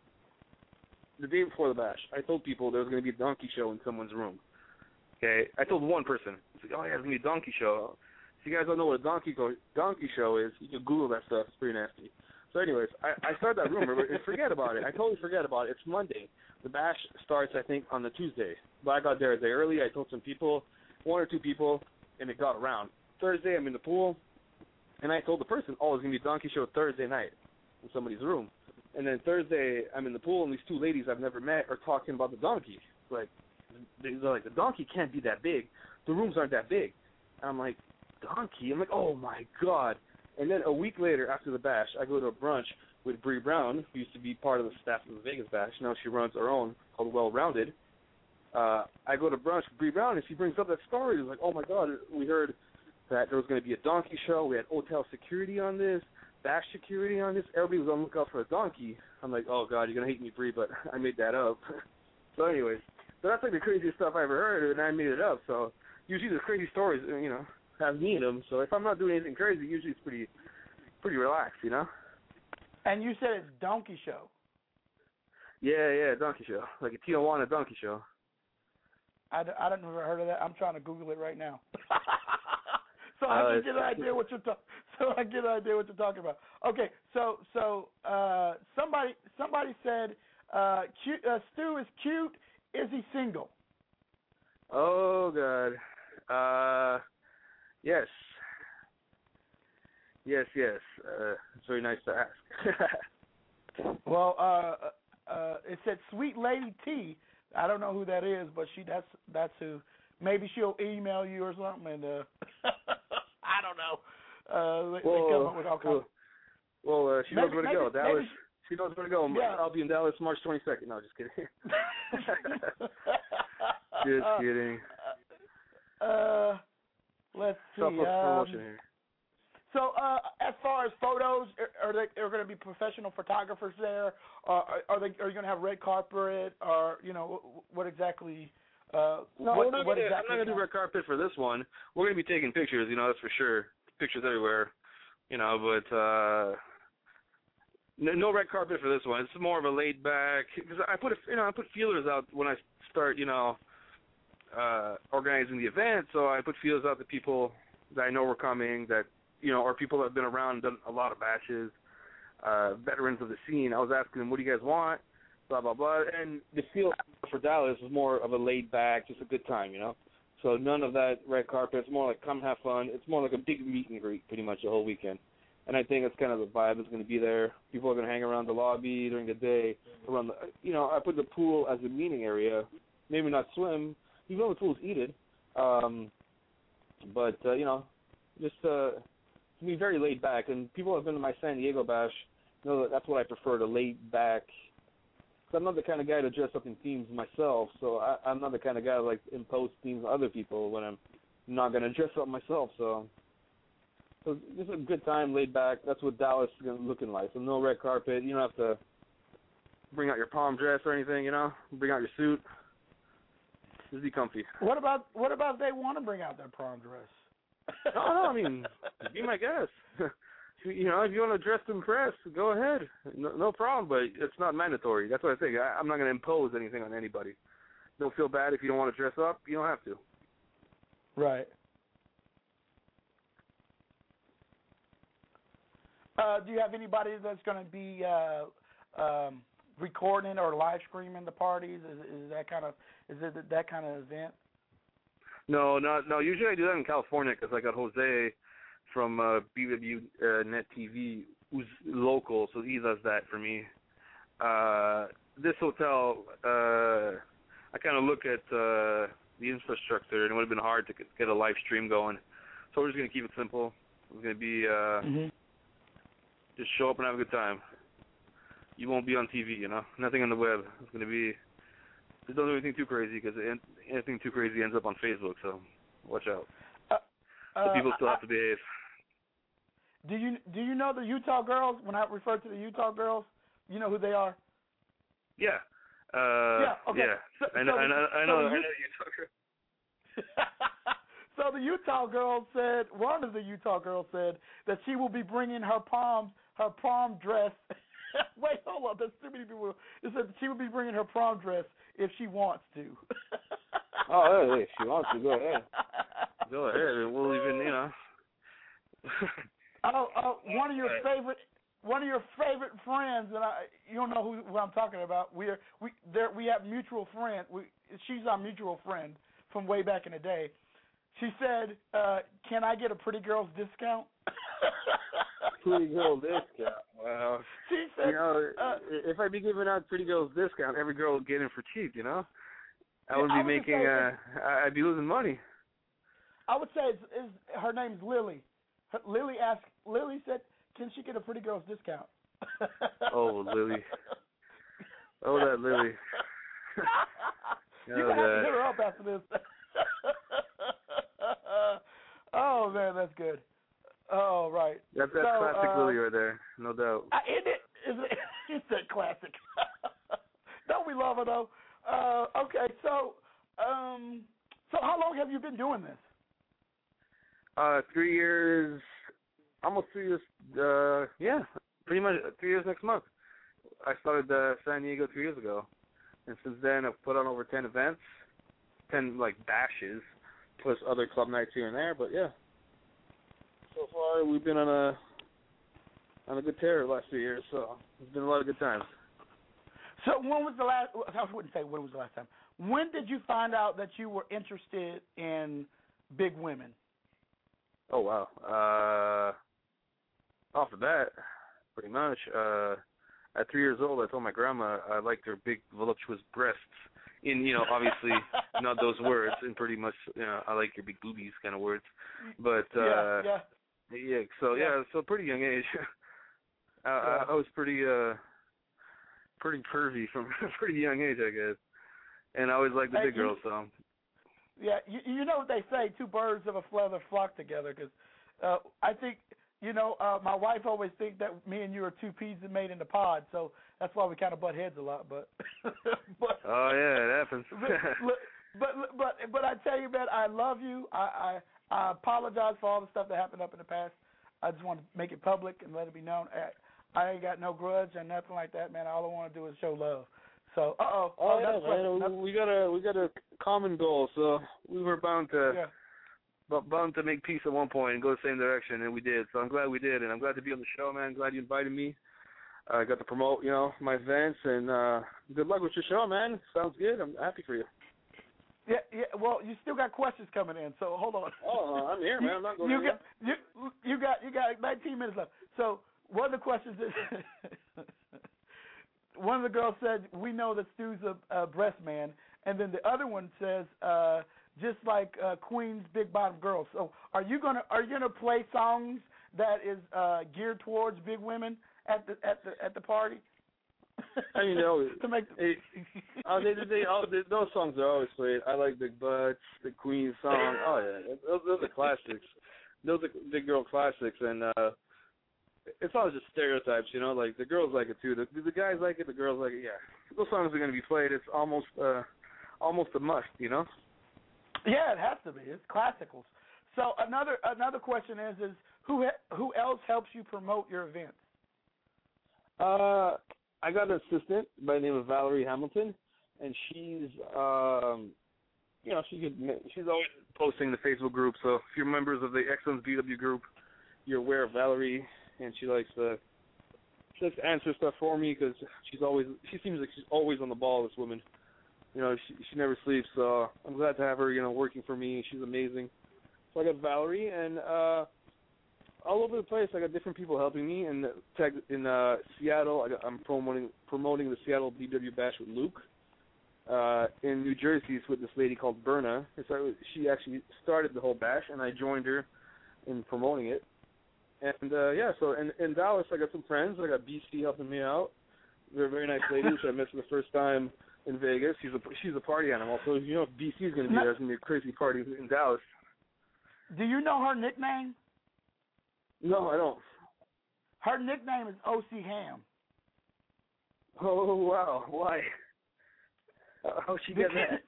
The day before the bash, I told people there was going to be a donkey show in someone's room. Okay, I told one person. He's like, "Oh yeah, there's going to be a donkey show." If you guys don't know what a donkey go- donkey show is, you can Google that stuff. It's pretty nasty. So, anyways, I, I started that rumor, but forget about it. I totally forget about it. It's Monday. The bash starts, I think, on the Tuesday. But I got there a day early. I told some people, one or two people, and it got around. Thursday, I'm in the pool, and I told the person, "Oh, there's going to be a donkey show Thursday night in somebody's room." And then Thursday, I'm in the pool, and these two ladies I've never met are talking about the donkey. Like, they're like, "The donkey can't be that big. The rooms aren't that big." And I'm like, "Donkey?" I'm like, "Oh, my God." And then a week later, after the bash, I go to a brunch with Bree Brown, who used to be part of the staff of the Vegas bash. Now she runs her own called Well Rounded. Uh, I go to brunch with Bree Brown, and she brings up that story. It's like, "Oh, my God, we heard that there was going to be a donkey show. We had hotel security on this. Bash security on this. Everybody was on the lookout for a donkey." I'm like, "Oh God, you're gonna hate me, Bree, but I made that up." So, anyways, so that's like the craziest stuff I ever heard, and I made it up. So usually the crazy stories, you know, have me in them. So if I'm not doing anything crazy, usually it's pretty, pretty relaxed, you know. And you said it's donkey show. Yeah, yeah, donkey show, like a Tijuana donkey show. I d- I don't never heard of that. I'm trying to Google it right now. So Uh, I can get an idea what you're talking. So I get an idea what you're talking about. Okay, so so uh, somebody somebody said Uh, cute, uh, Stu is cute. Is he single? Oh God. Uh, yes. Yes, yes. Uh, it's very nice to ask. Well, uh, uh, it said Sweet Lady T. I don't know who that is, but she that's that's who. Maybe she'll email you or something, and uh, I don't know. Uh, they, well, they come up with all kinds. Well, well uh, she maybe, knows where to maybe, go. Dallas. She, she knows where to go. Yeah. I'll be in Dallas March twenty-second. No, just kidding. Just kidding. Uh, let's see. Self promotion Um, here. so, uh, as far as photos, are, are they are going to be professional photographers there? Or are, are they are you going to have red carpet, or you know what exactly? Uh, no, what, we're not what gonna, exactly I'm not going to do red carpet for this one. We're going to be taking pictures, you know, that's for sure. Pictures everywhere, you know, but uh, no, no red carpet for this one. It's more of a laid back, because I put, a, you know, I put feelers out when I start, you know, uh, organizing the event, so I put feelers out to people that I know were coming, that, you know, or people that have been around, done a lot of batches, uh, veterans of the scene. I was asking them, what do you guys want? Blah, blah, blah. And the feel for Dallas was more of a laid back, just a good time, you know? So none of that red carpet. It's more like come have fun. It's more like a big meet and greet pretty much the whole weekend. And I think that's kind of the vibe that's going to be there. People are going to hang around the lobby during the day. Around the, you know, I put the pool as a meeting area. Maybe not swim, even though the pool's heated. Um, but, uh, you know, just uh, to be very laid back. And people have been to my San Diego bash know that that's what I prefer, the laid back. I'm not the kind of guy to dress up in themes myself, so I, I'm not the kind of guy to like impose themes on other people when I'm not going to dress up myself. So, so just a good time, laid back. That's what Dallas is looking like. So no red carpet. You don't have to bring out your prom dress or anything. You know, bring out your suit. Just be comfy. What about what about if they want to bring out their prom dress? No, no. I mean, be my guest. You know, if you want to dress to impress, go ahead. No, no problem, but it's not mandatory. That's what I think. I, I'm not going to impose anything on anybody. Don't feel bad if you don't want to dress up. You don't have to. Right. Uh, do you have anybody that's going to be uh, um, recording or live streaming the parties? Is, is that kind of is it that kind of event? No, no, no. Usually I do that in California because I got Jose from uh, B W uh, Net T V, who's local, so he does that for me. Uh, this hotel, uh, I kind of look at uh, the infrastructure, and it would have been hard to get a live stream going. So we're just going to keep it simple. It's going to be uh, mm-hmm. just show up and have a good time. You won't be on T V, you know, nothing on the web. It's going to be, just don't do anything too crazy, because anything too crazy ends up on Facebook, so watch out. Uh, So people still uh, have to behave. Do you do you know the Utah girls? When I refer to the Utah girls, you know who they are? Yeah. Uh, yeah. Okay. Yeah. So, I know. so I know. the, I know. So I know the Utah girls. So the Utah girl said, one of the Utah girls said that she will be bringing her prom her prom dress. Wait, hold on. There's too many people. It said she will be bringing her prom dress if she wants to. Oh, hey, if she wants to, go ahead. Go ahead. We'll even, you know. Oh, oh, one of your favorite, one of your favorite friends, and I, you don't know who, who I'm talking about. We are, we there, we have mutual friend. We, she's our mutual friend from way back in the day. She said, uh, "Can I get a pretty girl's discount?" Pretty girl discount. Well, she said, you know, uh, if I'd be giving out pretty girls discount, every girl would get in for cheap. You know, I yeah, would be I would making. say, Uh, I'd be losing money. I would say it's, it's, her name's Lily. Her, Lily asked. Lily said, "Can she get a pretty girl's discount?" Oh, Lily. Oh, that Lily. You're going to have to hit her up after this. Oh, man, that's good. Oh, right. That's that so, classic uh, Lily right there, no doubt. Uh, isn't it? Is it? It's that classic. Don't we love her, though? Uh, okay, so, um, so how long have you been doing this? Uh, three years, almost three years, uh, yeah, pretty much three years next month. I started uh, San Diego three years ago, and since then I've put on over ten events, ten, like, bashes, plus other club nights here and there, but yeah. So far, we've been on a on a good tear the last few years, so it's been a lot of good times. So when was the last? I wouldn't say when was the last time. When did you find out that you were interested in big women? Oh wow. Uh, off the bat, pretty much. Uh, at three years old, I told my grandma I liked her big, voluptuous breasts. In you know, obviously not those words, and pretty much, you know, I like your big boobies kind of words. But uh, yeah, yeah, yeah. So yeah, yeah so pretty young age. I, yeah. I, I was pretty, uh, pretty pervy from a pretty young age, I guess. And I always liked the hey, big girls. So. Yeah, you, you know what they say: two birds of a feather flock together. Because uh, I think. You know, uh, my wife always thinks that me and you are two peas that made in the pod, so that's why we kind of butt heads a lot. But, but oh yeah, it happens. but, but but but I tell you, man, I love you. I, I I apologize for all the stuff that happened up in the past. I just want to make it public and let it be known. I, I ain't got no grudge or nothing like that, man. All I want to do is show love. So, uh oh, oh yeah, man, we got a we got a common goal, so we were bound to. Yeah. But bound to make peace at one point and go the same direction, and we did. So I'm glad we did, and I'm glad to be on the show, man. Glad you invited me. I uh, got to promote, you know, my events, and uh, good luck with your show, man. Sounds good. I'm happy for you. Yeah, yeah. Well, you still got questions coming in, so hold on. Oh, I'm here, man. I'm not going you anywhere. got, you, you got you got nineteen minutes left. So one of the questions is, one of the girls said, "We know that Stu's a, a breast man," and then the other one says. Uh, Just like uh, Queen's Big Bottom Girls. So, are you gonna are you gonna play songs that is uh, geared towards big women at the at the at the party? I mean, they always, to make they, oh, they, they, all, they, those songs are always played. I like Big Butts, the Queen song. Oh yeah, those, those are classics. Those are big girl classics, and uh, it's always just stereotypes, you know. Like the girls like it too. The, the guys like it, the girls like it. Yeah, those songs are gonna be played. It's almost uh, almost a must, you know. Yeah, it has to be. It's classicals. So another another question is is who who else helps you promote your events? Uh, I got an assistant by the name of Valerie Hamilton, and she's um, you know, she could she's always posting the Facebook group. So if you're members of the Excellence B W group, you're aware of Valerie, and she likes to she likes to answer stuff for me because she's always she seems like she's always on the ball. This woman. You know, she she never sleeps, so I'm glad to have her, you know, working for me. She's amazing. So I got Valerie, and uh, all over the place, I got different people helping me. In in uh, Seattle, I got, I'm promoting promoting the Seattle B W Bash with Luke. Uh, in New Jersey, it's with this lady called Berna. So she actually started the whole bash, and I joined her in promoting it. And uh, yeah, so in, in Dallas, I got some friends. I got B C helping me out. They're a very nice lady, which I met for the first time. In Vegas, she's a she's a party animal. So if you know if B C is going to be there, it's going to be a crazy party in Dallas. Do you know her nickname? No, I don't. Her nickname is O C Ham. Oh wow, why? Uh, how'd she get that?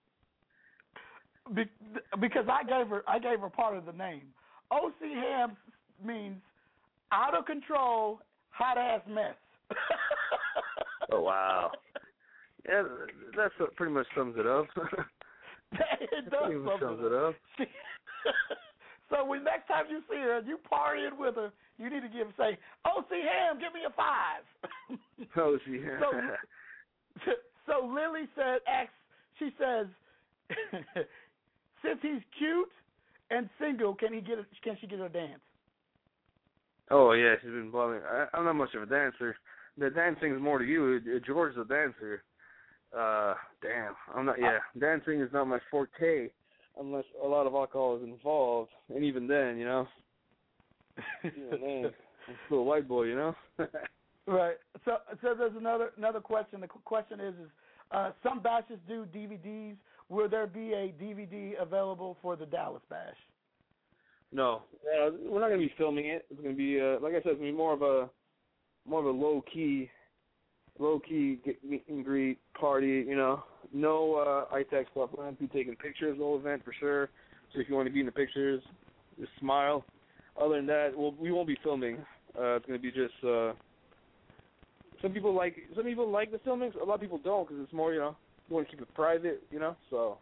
Be, because I gave her I gave her part of the name. O C Ham means out of control, hot ass mess. Oh wow. Yeah, that's what pretty much sums it up. It does pretty much sums it it up. So when next time you see her, you partying with her, you need to give say, "O C Ham, give me a five." O C Ham. So, so Lily said, "X." She says, "Since he's cute and single, can he get? A, can she get a dance?" Oh yeah, she's been blowing. I, I'm not much of a dancer. The dancing is more to you. George's a dancer. Uh, damn, I'm not. Yeah, dancing is not my forte, unless a lot of alcohol is involved, and even then, you know, even then, I'm still a white boy, you know. Right. So, so there's another another question. The question is, is uh, some bashes do D V Ds. Will there be a D V D available for the Dallas bash? No, uh, we're not going to be filming it. It's going to be, uh, like I said, it's going to be more of a more of a low key. Low-key meet and greet party, you know. No uh, I TEX stuff. We're going to be taking pictures the whole event for sure. So if you want to be in the pictures, just smile. Other than that, we'll, we won't be filming. Uh, it's going to be just. Uh, some people like some people like the filming. A lot of people don't because it's more, you know, you want to keep it private, you know. So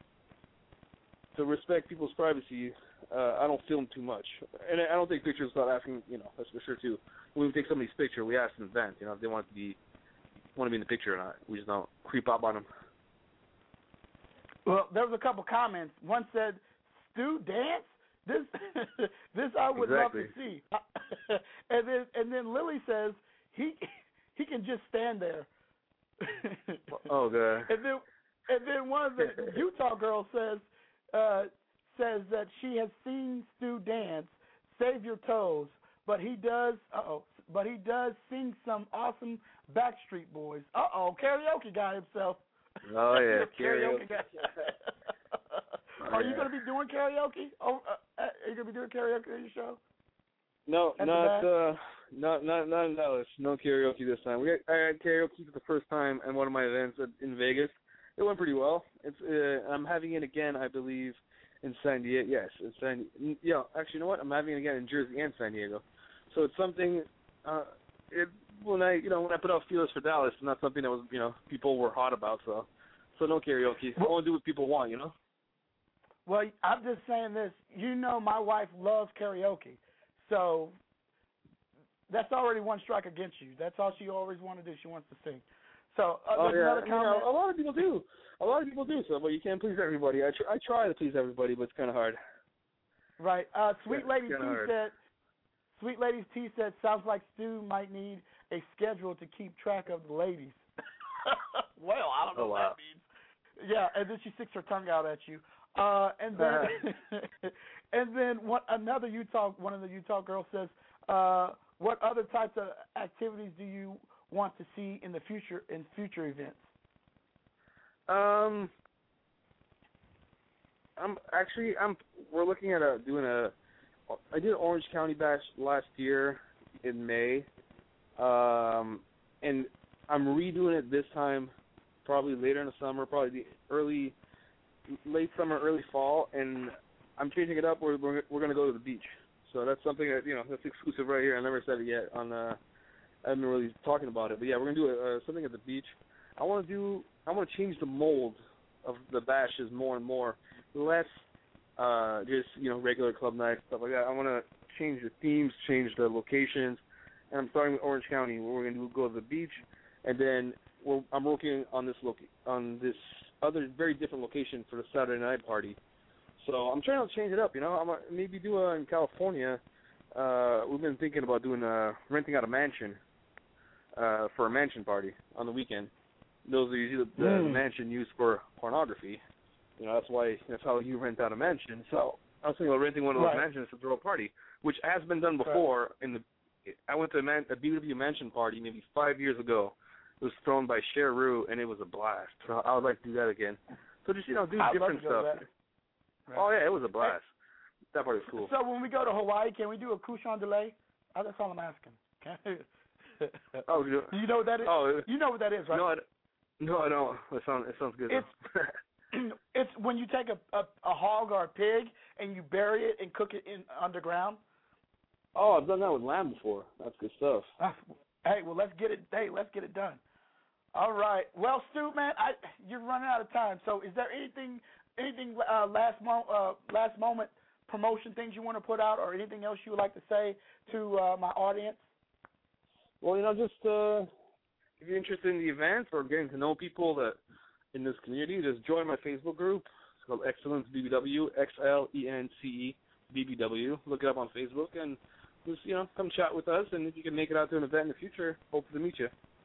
to respect people's privacy, uh, I don't film too much, and I don't take pictures without asking. You know, that's for sure too. When we take somebody's picture, we ask in advance. You know, if they want it to be want to be in the picture or not. We just don't creep up on them. Well, there was a couple comments. One said, "Stu dance? This, this I would exactly. love to see." and then, and then Lily says he he can just stand there. Oh God. And then, and then one of the Utah girls says uh, says that she has seen Stu dance. Save your toes, but he does. Uh oh. But he does sing some awesome Backstreet Boys. Uh oh, karaoke guy himself. Oh yeah, karaoke. karaoke. guy. Oh, Are yeah. you going to be doing karaoke? Oh, uh, are you going to be doing karaoke on your show? No, At not uh, not not not in Dallas. No karaoke this time. We had, I had karaoke for the first time at one of my events at, in Vegas. It went pretty well. It's uh, I'm having it again, I believe, in San Diego. Yes, in San. Yeah, actually, you know what? I'm having it again in Jersey and San Diego. So it's something. Uh, it when I you know when I put out feelers for Dallas, it's not something that was you know people were hot about. So so no karaoke. I want to do what people want, you know. Well, I'm just saying this. You know, my wife loves karaoke, so that's already one strike against you. That's all she always wanted to do. She wants to sing. So uh, oh there's yeah, another you know, comment. a lot of people do. A lot of people do so, but you can't please everybody. I tr- I try to please everybody, but it's kind of hard. Right. Uh, Sweet Yeah, Lady T it's kinda hard. said. Sweet Lady T said, "Sounds like Stu might need a schedule to keep track of the ladies." Well, I don't know Oh, what wow. that means. Yeah, and then she sticks her tongue out at you. Uh, and then, and then what? Another Utah, one of the Utah girls says, uh, "What other types of activities do you want to see in the future in future events?" Um, I'm actually I'm we're looking at a, doing a. I did Orange County Bash last year in May, um, and I'm redoing it this time, probably later in the summer, probably the early, late summer, early fall, and I'm changing it up. We're we're, we're going to go to the beach, so that's something that you know that's exclusive right here. I never said it yet on. Uh, I haven't really talking about it, but yeah, we're going to do uh, something at the beach. I want to do. I want to change the mold of the bashes more and more, less. Uh, just, you know, regular club nights, stuff like that. I want to change the themes, change the locations, and I'm starting with Orange County, where we're going to go to the beach, and then we're, I'm working on this loca- on this other very different location for the Saturday night party. So I'm trying to change it up, you know. I'm gonna maybe do a, in California. Uh, we've been thinking about doing a renting out a mansion uh, for a mansion party on the weekend. Those are usually the, the Mm. mansion used for pornography. You know, that's why that's how you rent out a mansion. So I was thinking about renting one of those Right. mansions to throw a party, which has been done before. In the, I went to a, man, a B W mansion party maybe five years ago. It was thrown by Cher Rue, and it was a blast. So I would like to do that again. So just you know, do I'd love different to go to stuff. that. Oh yeah, it was a blast. That party was cool. So when we go to Hawaii, can we do a couchon delay? Oh, that's all I'm asking. Can Oh, you, you know what that is? oh, You know what that is, right? no, I, no, I don't. It sounds it sounds good. It's it's when you take a, a a hog or a pig and you bury it and cook it in underground. Oh, I've done that with lamb before. That's good stuff. Uh, hey, well let's get it. Hey, let's get it done. All right. Well, Stu, man, I you're running out of time. So, is there anything anything uh, last mo- uh, last moment promotion things you want to put out, or anything else you would like to say to uh, my audience? Well, you know, just uh, if you're interested in the events or getting to know people that in this community, just join my Facebook group. It's called Excellence B B W, X L E N C E B B W. Look it up on Facebook and just, you know, come chat with us. And if you can make it out to an event in the future, hope to meet you.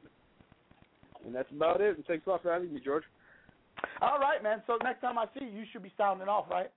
And that's about it. And thanks a lot for having me, George. All right, man. So next time I see you, you should be sounding off, right?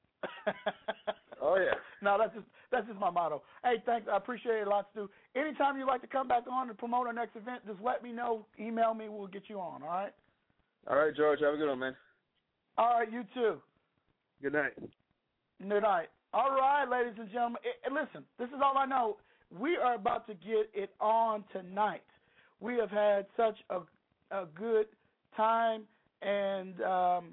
Oh, yeah. No, that's just that's just my motto. Hey, thanks. I appreciate it a lot, Stu. Anytime you'd like to come back on and promote our next event, just let me know. Email me. We'll get you on, all right? All right, George. Have a good one, man. All right, you too. Good night. Good night. All right, ladies and gentlemen. Eh, eh, listen, this is all I know. We are about to get it on tonight. We have had such a, a good time, and um,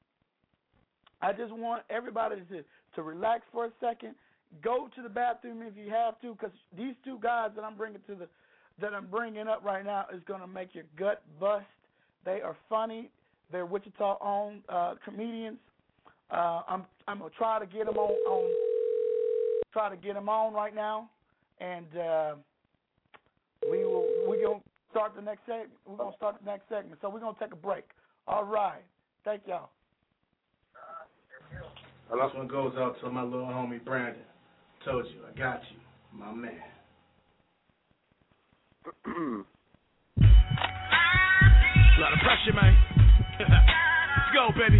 I just want everybody to, to relax for a second. Go to the bathroom if you have to, because these two guys that I'm bringing to the that I'm bringing up right now is going to make your gut bust. They are funny. They're Wichita owned uh, comedians. Uh, I'm I'm gonna try to get them on, on try to get them on right now, and uh, we will we gonna start the next segment. We're gonna start the next segment. So we're gonna take a break. All right. Thank y'all. This one goes out to my little homie Brandon. Told you, I got you, my man. A lot of pressure, man. Let's go, baby.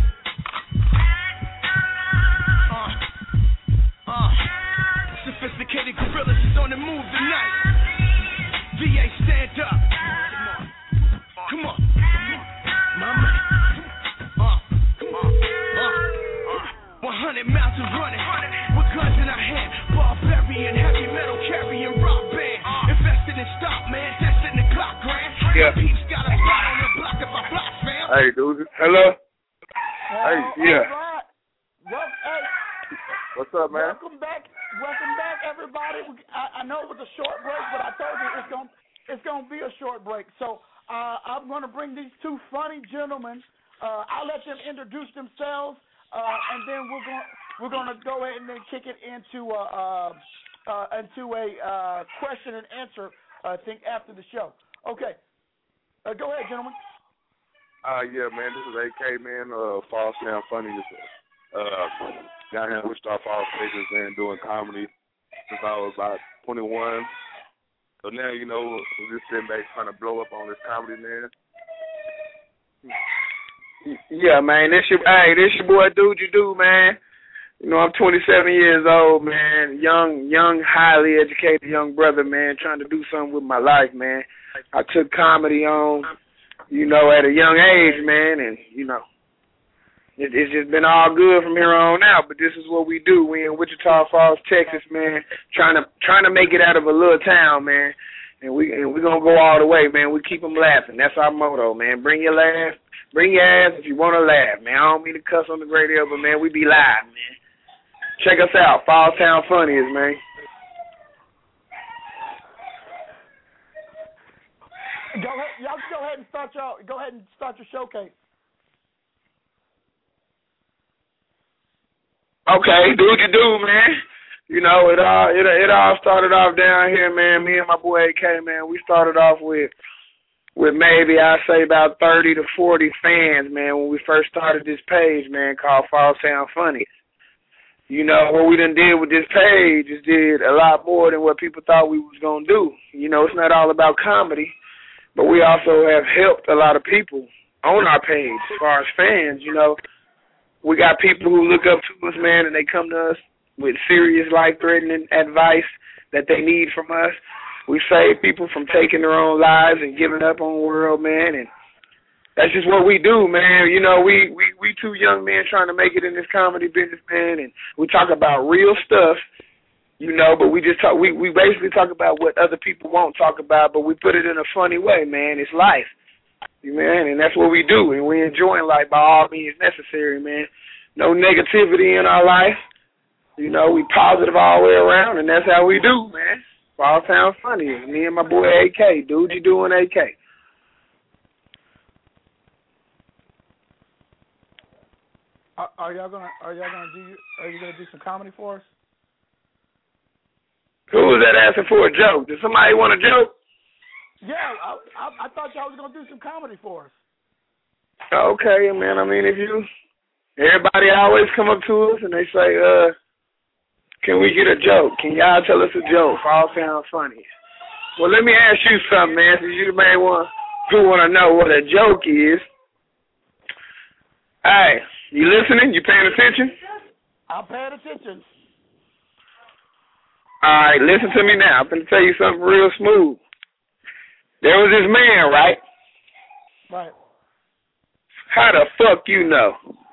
Uh, uh, sophisticated gorillas is on the move tonight. V A, stand up. Come on, my man. Uh, come on, uh, one hundred miles of running with guns in our hand, barbarian, heavy metal carrying rock band. Invested in stock, man. That's in the clock, grand. Yeah. Peeps got a spot on the block of our block, fam. Hey, dude. Hello. Hey, yeah. Right. Well, hey, what's up, man? welcome back. Welcome back, everybody. We- I, I know it was a short break, but I told you it's going it's gonna be a short break. So uh, I'm going to bring these two funny gentlemen. Uh, I'll let them introduce themselves, uh, and then we're going we're going to go ahead and then kick it into a uh, uh, into a uh, question and answer. I think after the show. Okay. Uh, go ahead, gentlemen. Uh, yeah, man, this is A K, man, uh, Falls Sound Funny. Uh, down here in Wichita Falls, Texas, man, doing comedy since I was about twenty-one. So now, you know, we're just sitting back trying to blow up on this comedy, man. Yeah, man, this your, hey, this your boy, Dude You Do, man. You know, I'm twenty-seven years old, man. Young, young, highly educated young brother, man, trying to do something with my life, man. I took comedy on, you know, at a young age, man, and, you know, it, it's just been all good from here on out, but this is what we do. We in Wichita Falls, Texas, man, trying to trying to make it out of a little town, man, and we and we're going to go all the way, man. We keep them laughing. That's our motto, man. Bring your laugh. Bring your ass if you want to laugh, man. I don't mean to cuss on the radio, but, man, we be live, man. Check us out, Falls Town Funniest, man. Go ahead, y'all. Go ahead and start your. Go ahead and start your showcase. Okay, do what you do, man. You know, it all it it all started off down here, man. Me and my boy A K, man. We started off with with maybe I say about thirty to forty fans, man. When we first started this page, man, called Falls Town Funny. You know, what we done did with this page is did a lot more than what people thought we was gonna do. You know, it's not all about comedy. But we also have helped a lot of people on our page as far as fans, you know. We got people who look up to us, man, and they come to us with serious life-threatening advice that they need from us. We save people from taking their own lives and giving up on the world, man, and that's just what we do, man. You know, we, we, we two young men trying to make it in this comedy business, man, and we talk about real stuff. You know, but we just talk. We, we basically talk about what other people won't talk about, but we put it in a funny way, man. It's life, man, and that's what we do, and we enjoying life by all means necessary, man. No negativity in our life. You know, we positive all the way around, and that's how we do, man. Falls Town Funny. Me and my boy A K. Dude, you doing A K? Are, are y'all gonna? Are y'all gonna do? Are you gonna do some comedy for us? Who was that asking for a joke? Did somebody want a joke? Yeah, I, I, I thought y'all was gonna do some comedy for us. Okay, man. I mean, if you, everybody always come up to us and they say, uh, can we get a joke? Can y'all tell us a joke? All sound funny. Well, let me ask you something, man, since you the main one who want to know what a joke is. Hey, you listening? You paying attention? I'm paying attention. All right, listen to me now. I'm going to tell you something real smooth. There was this man, right? Right. How the fuck you know?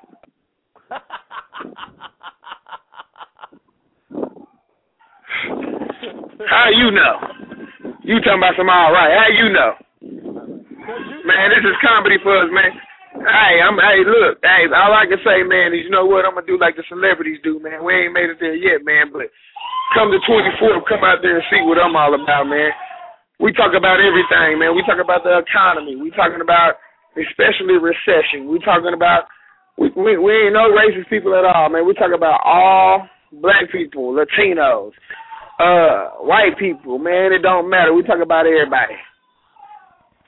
How you know? You talking about some all right. How you know? Man, this is comedy for us, man. Hey, I'm. Hey, look. Hey, all I can say, man, is you know what? I'm going to do like the celebrities do, man. We ain't made it there yet, man, but come to twenty-fourth, come out there and see what I'm all about, man. We talk about everything, man. We talk about the economy. We talking about especially recession. We talking about, we, we, we ain't no racist people at all, man. We talk about all black people, Latinos, uh, white people, man. It don't matter. We talk about everybody.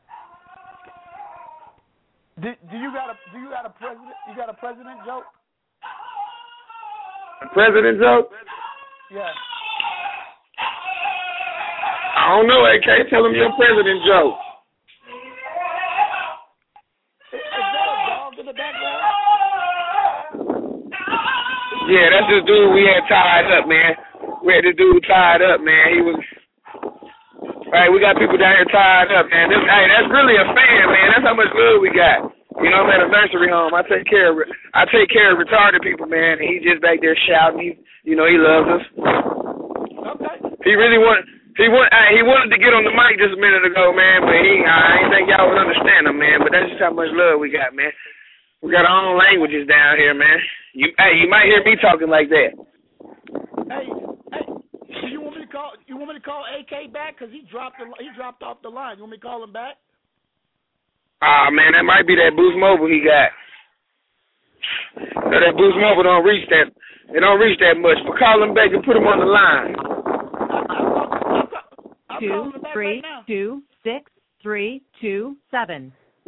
Do, do you got a do you got a president? You got a president joke? A president joke? Yeah. I don't know, A K. Tell him your president joke. Is, is there a dog in the background? Yeah, that's this dude we had tied up, man. We had this dude tied up, man. He was. Hey, we got people down here tied up, man. This, hey, that's really a fan, man. That's how much love we got. You know, I'm at a nursery home. I take care of I take care of retarded people, man. And he just back there shouting. He, you know, he loves us. Okay. He really want. He want. Hey, he wanted to get on the mic just a minute ago, man. But he, I ain't think y'all would understand him, man. But that's just how much love we got, man. We got our own languages down here, man. You, hey, you might hear me talking like that. Hey, hey, do you want me to call? You want me to call A K back because he dropped the, he dropped off the line. You want me to call him back? Ah, man, that might be that Boost Mobile he got. So that Boost Mobile don't reach that. It don't reach that much. But call him back and put him on the line. Two three two six three two seven.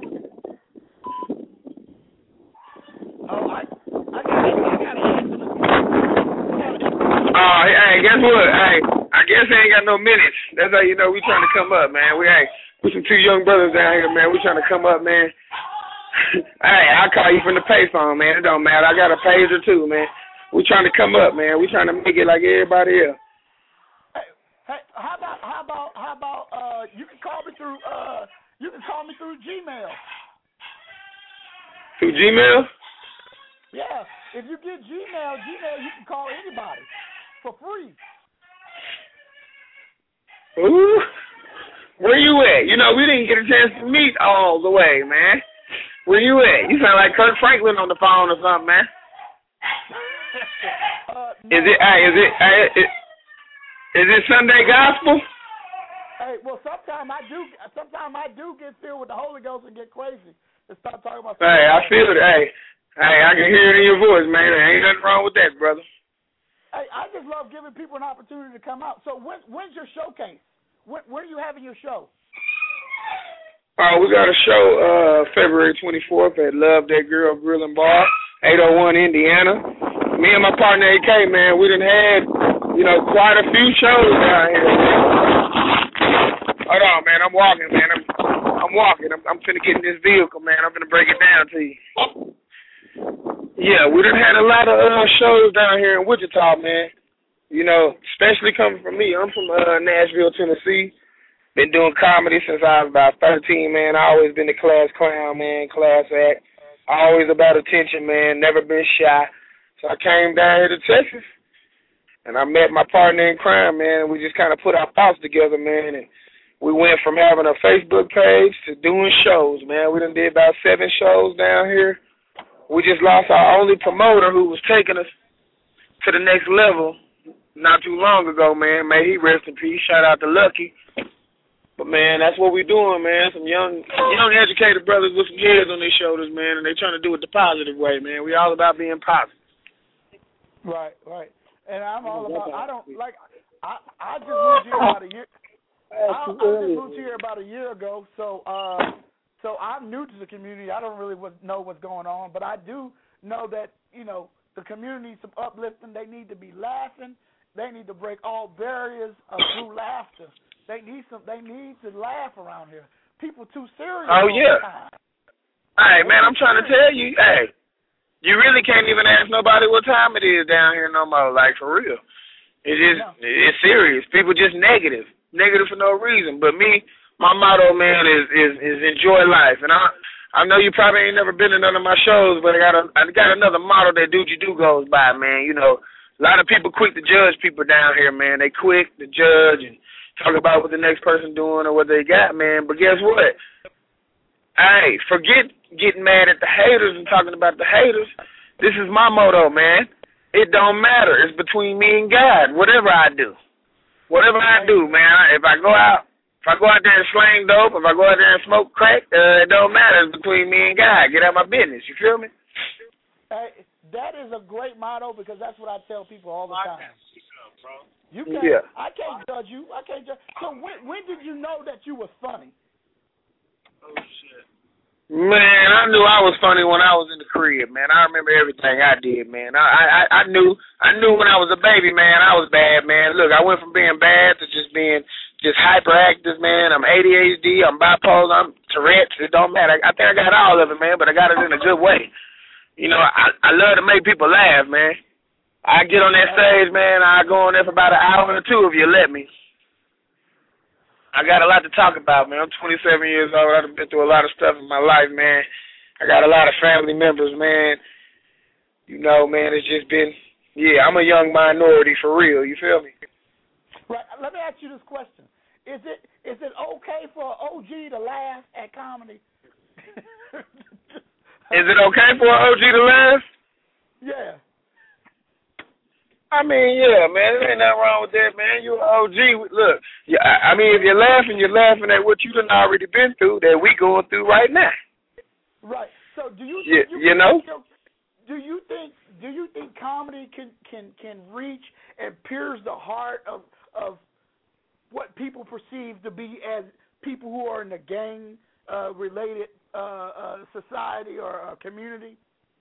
Oh, I, I got I got to answer this. Oh, hey, guess what? Hey, I guess he ain't got no minutes. That's how you know we trying to come up, man. We hey, we some two young brothers down here, man. We trying to come up, man. Hey, I'll call you from the payphone, man. It don't matter. I got a pager too, man. We trying to come up, man. We trying to make it like everybody else. Hey, hey, how about how about how about uh you can call me through uh you can call me through Gmail. Through Gmail? Yeah. If you get Gmail, Gmail you can call anybody for free. Ooh. Where you at? You know, we didn't get a chance to meet all the way, man. Where you at? You sound like Kirk Franklin on the phone or something, man. uh, no. Is it? Hey, is it? Hey, is, is it Sunday gospel? Hey, well, sometimes I do. Sometimes I do get filled with the Holy Ghost and get crazy and start talking about. Hey, I feel it. Hey, hey, I can hear it in your voice, man. There ain't nothing wrong with that, brother. Hey, I just love giving people an opportunity to come out. So when, when's your showcase? When, when are you having your show? Uh, we got a show uh, February twenty-fourth at Love That Girl Grill and Bar, eight oh one Indiana. Me and my partner A K, man, we done had, you know, quite a few shows down here. Hold on, man, I'm walking, man. I'm I'm walking. I'm, I'm finna get in this vehicle, man. I'm finna break it down to you. Yeah, we done had a lot of uh, shows down here in Wichita, man. You know, especially coming from me. I'm from uh, Nashville, Tennessee. Been doing comedy since I was about thirteen, man. I always been the class clown, man, class act. Always about attention, man. Never been shy. So I came down here to Texas, and I met my partner in crime, man. And we just kind of put our thoughts together, man. And we went from having a Facebook page to doing shows, man. We done did about seven shows down here. We just lost our only promoter who was taking us to the next level not too long ago, man. May he rest in peace. Shout out to Lucky. But, man, that's what we're doing, man. Some young young educated brothers with some heads on their shoulders, man, and they trying to do it the positive way, man. We all about being positive. Right, right. And I'm all about, I don't, like, I I just moved here about a year. I, I just moved here about a year ago, so uh, so I'm new to the community. I don't really know what's going on, but I do know that, you know, the community needs some uplifting. They need to be laughing. They need to break all barriers of through laughter. They need some. They need to laugh around here. People too serious. Oh, yeah. Time. Hey, man, I'm trying to tell you, hey, you really can't even ask nobody what time it is down here no more, like, for real. It's just, no. It's serious. People just negative. Negative for no reason. But me, my motto, man, is is, is enjoy life. And I I know you probably ain't never been to none of my shows, but I got a, I got another motto that Doogie Doo goes by, man. You know, a lot of people quick to judge people down here, man. They quick to judge and talk about what the next person doing or what they got, man. But guess what? Hey, forget getting mad at the haters and talking about the haters. This is my motto, man. It don't matter. It's between me and God. Whatever I do. Whatever I do, man. If I go out, if I go out there and slang dope, if I go out there and smoke crack, uh, it don't matter. It's between me and God. Get out my business. You feel me? Hey, that is a great motto because that's what I tell people all the time. You can't. Yeah. I can't judge you. I can't judge. So when when did you know that you was funny? Oh shit. Man, I knew I was funny when I was in the crib, man. I remember everything I did, man. I, I I knew I knew when I was a baby, man, I was bad, man. Look, I went from being bad to just being just hyperactive, man. I'm A D H D, I'm bipolar, I'm Tourette's. It don't matter. I think I got all of it, man, but I got it in a good way. You know, I I love to make people laugh, man. I get on that stage, man. I go on there for about an hour or two if you let me. I got a lot to talk about, man. I'm twenty-seven years old. I've been through a lot of stuff in my life, man. I got a lot of family members, man. You know, man, it's just been, yeah, I'm a young minority for real. You feel me? Right. Let me ask you this question. Is it is it okay for an O G to laugh at comedy? Is it okay for an O G to laugh? Yeah. I mean, yeah, man, there ain't nothing wrong with that, man. You an O G. Look, yeah, I mean, if you're laughing, you're laughing at what you done already been through that we going through right now. Right. So do you yeah, you, you know? Do you think do you think comedy can can can reach and pierce the heart of of what people perceive to be as people who are in a gang uh, related uh, uh, society or uh, community?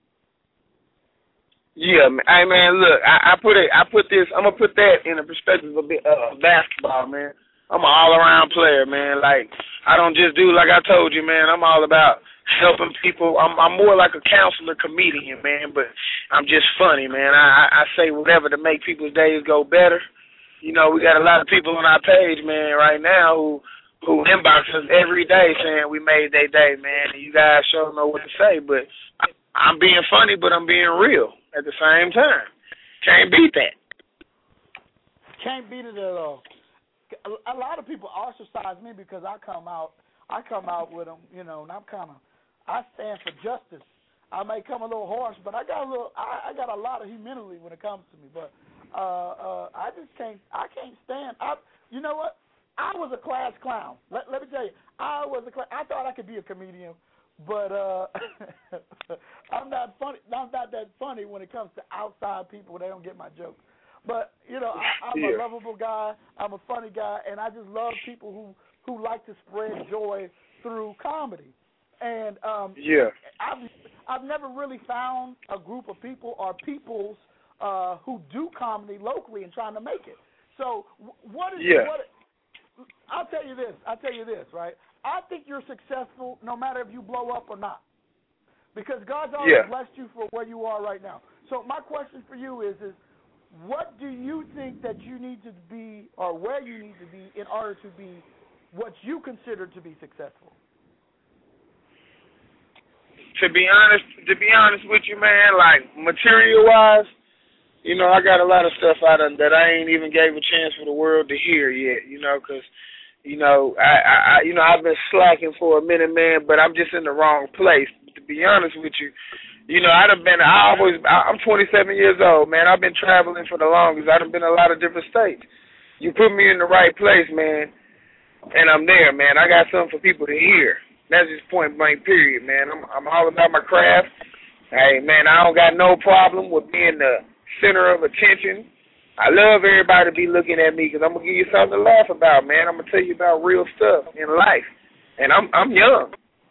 Yeah, man. Hey, man, look, I, I put it, I put this, I'm gonna put that in the perspective of uh, basketball, man. I'm an all-around player, man. Like, I don't just do like I told you, man. I'm all about helping people. I'm, I'm more like a counselor, comedian, man. But I'm just funny, man. I, I say whatever to make people's days go better. You know, we got a lot of people on our page, man, right now who who inbox us every day saying we made their day, man. And you guys sure know what to say, but I, I'm being funny, but I'm being real at the same time. Can't beat that. Can't beat it at all. A lot of people ostracize me because I come out, I come out with them, you know, and I'm kind of, I stand for justice. I may come a little harsh, but I got a little, I, I got a lot of humility when it comes to me. But uh, uh, I just can't, I can't stand. I, you know what? I was a class clown. Let, let me tell you, I was a class. I thought I could be a comedian. But uh, I'm not funny. I'm not that funny when it comes to outside people. They don't get my jokes. But you know, I, I'm yeah. a lovable guy. I'm a funny guy, and I just love people who, who like to spread joy through comedy. And um, yeah, I've I've never really found a group of people or peoples uh, who do comedy locally and trying to make it. So what is yeah. what? I'll tell you this. I'll tell you this. Right. I think you're successful no matter if you blow up or not, because God's already yeah. blessed you for where you are right now. So my question for you is, is what do you think that you need to be or where you need to be in order to be what you consider to be successful? To be honest, to be honest with you, man, like material-wise, you know, I got a lot of stuff out of that I ain't even gave a chance for the world to hear yet, you know, because You know, I, I, you know, I've been slacking for a minute, man, but I'm just in the wrong place. To be honest with you, you know, I've been, I always, I'm twenty-seven years old, man. I've been traveling for the longest. I've been in a lot of different states. You put me in the right place, man, and I'm there, man. I got something for people to hear. That's just point blank, period, man. I'm, I'm all about my craft. Hey, man, I don't got no problem with being the center of attention. I love everybody to be looking at me because I'm going to give you something to laugh about, man. I'm going to tell you about real stuff in life. And I'm I'm young.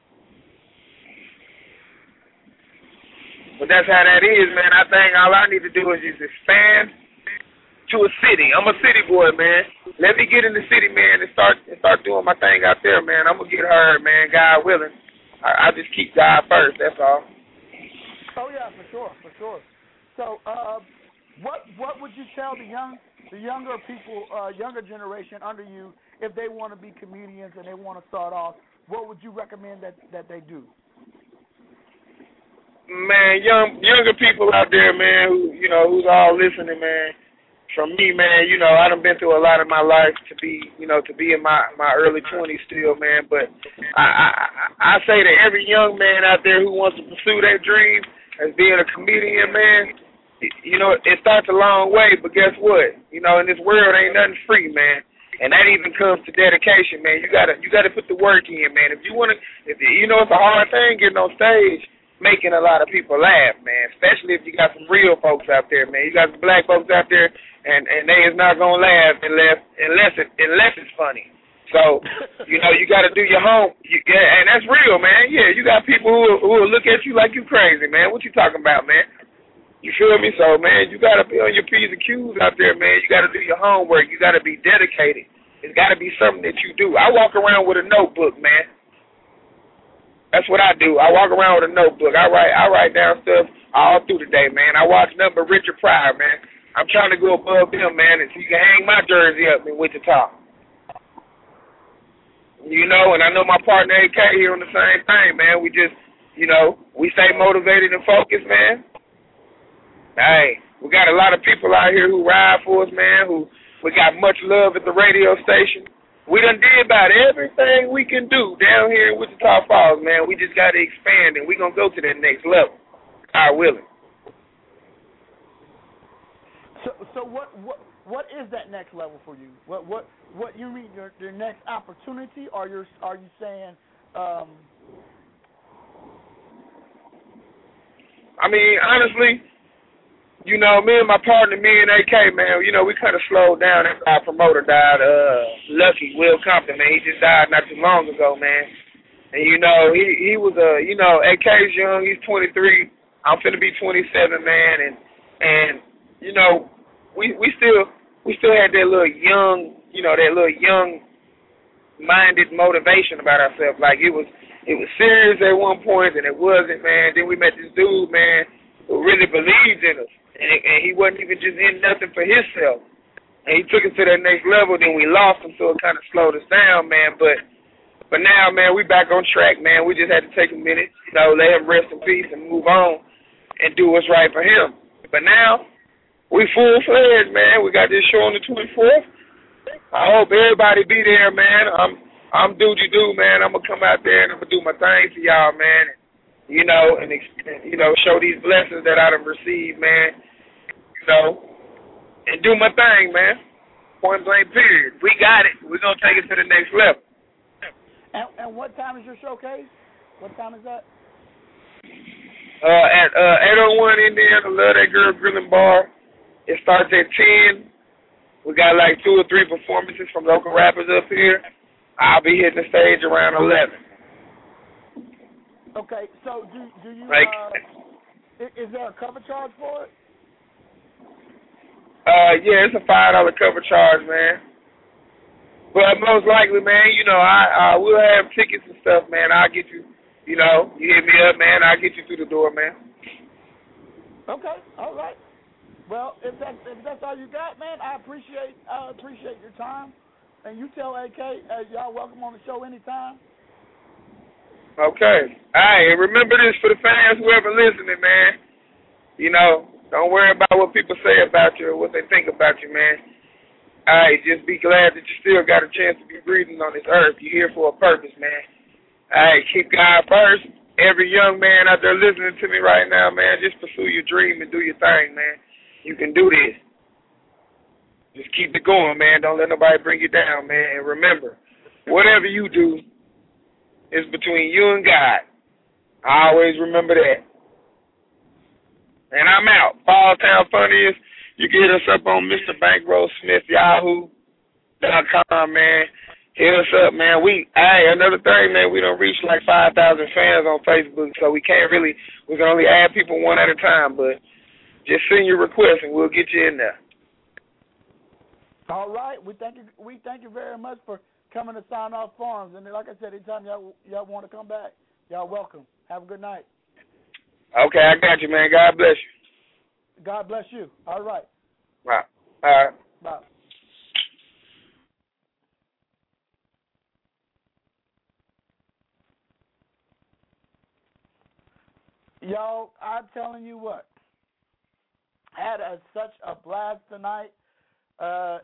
But that's how that is, man. I think all I need to do is just expand to a city. I'm a city boy, man. Let me get in the city, man, and start and start doing my thing out there, man. I'm going to get heard, man, God willing. I, I just keep God first, that's all. Oh, yeah, for sure, for sure. So, uh, What what would you tell the young the younger people, uh, younger generation under you, if they want to be comedians and they want to start off? What would you recommend that, that they do? Man, young younger people out there, man, who you know who's all listening, man. From me, man, you know I done been through a lot of my life to be, you know, to be in my, my early twenties still, man. But I, I I say to every young man out there who wants to pursue that dream as being a comedian, man. You know, it starts a long way, but guess what? You know, in this world, ain't nothing free, man. And that even comes to dedication, man. You gotta, you gotta put the work in, man. If you wanna, if you know, it's a hard thing getting on stage, making a lot of people laugh, man. Especially if you got some real folks out there, man. You got some black folks out there, and and they is not gonna laugh unless unless it unless it's funny. So, you know, you got to do your home. You, yeah, and that's real, man. Yeah, you got people who will, who will look at you like you crazy, man. What you talking about, man? You feel me? So, man, you got to be on your P's and Q's out there, man. You got to do your homework. You got to be dedicated. It's got to be something that you do. I walk around with a notebook, man. That's what I do. I walk around with a notebook. I write I write down stuff all through the day, man. I watch nothing but Richard Pryor, man. I'm trying to go above him, man, and so you can hang my jersey up in Wichita. You know, and I know my partner A K here on the same thing, man. We just, you know, we stay motivated and focused, man. Hey, we got a lot of people out here who ride for us, man, who we got much love at the radio station. We done did about everything we can do down here in Wichita Falls, man. We just got to expand, and we're going to go to that next level. God willing. So, so what, what, what is that next level for you? What, what, what you mean your, your next opportunity, or you're, are you saying? Um... I mean, honestly, you know, me and my partner, me and A K, man, you know, we kind of slowed down after our promoter died. Uh, Lucky Will Compton, man, he just died not too long ago, man. And you know, he he was a, uh, you know, A K's young, he's twenty-three. I'm finna be twenty-seven, man, and and you know. We we still we still had that little young, you know, that little young minded motivation about ourselves. Like it was it was serious at one point and it wasn't, man. Then we met this dude, man, who really believed in us. And, and he wasn't even just in nothing for himself. And he took us to that next level, then we lost him, so it kind of slowed us down, man. But but now, man, we back on track, man. We just had to take a minute, you know, let him rest in peace and move on and do what's right for him. But now we full-fledged, man. We got this show on the twenty-fourth. I hope everybody be there, man. I'm I'm do-de-do, man. I'm going to come out there and I'm going to do my thing for y'all, man. You know, and, you know, show these blessings that I done received, man. You know, and do my thing, man. Point blank, period. We got it. We're going to take it to the next level. And, and what time is your showcase? What time is that? Uh, at uh, eight oh one Indiana, Love That Girl Grill and Bar. It starts at ten. We got like two or three performances from local rappers up here. I'll be hitting the stage around eleven. Okay, so do do you? Like, uh, is, is there a cover charge for it? Uh, yeah, it's a five dollar cover charge, man. But most likely, man, you know, I I will have tickets and stuff, man. I'll get you. You know, you hit me up, man. I'll get you through the door, man. Okay, all right. Well, if that's if that's all you got, man, I appreciate I appreciate your time. And you tell A K, uh, y'all welcome on the show anytime. Okay. All right, and remember this for the fans, whoever listening, man. You know, don't worry about what people say about you or what they think about you, man. All right, just be glad that you still got a chance to be breathing on this earth. You're here for a purpose, man. All right, keep God first. Every young man out there listening to me right now, man, just pursue your dream and do your thing, man. You can do this. Just keep it going, man. Don't let nobody bring you down, man. And remember, whatever you do is between you and God. I always remember that. And I'm out. Fall Town Funniest. You can hit us up on Mister Bankroll Smith Yahoo dot com, man. Hit us up, man. We, hey, another thing, man, we don't reach like five thousand fans on Facebook, so we can't really, we can only add people one at a time, but just send your request and we'll get you in there. All right. We thank you, we thank you very much for coming to Sound Off Farms. And like I said, anytime y'all, y'all want to come back, y'all welcome. Have a good night. Okay, I got you, man. God bless you. God bless you. All right. Right. All right. Bye. Y'all, I'm telling you what, had a, such a blast tonight. Uh,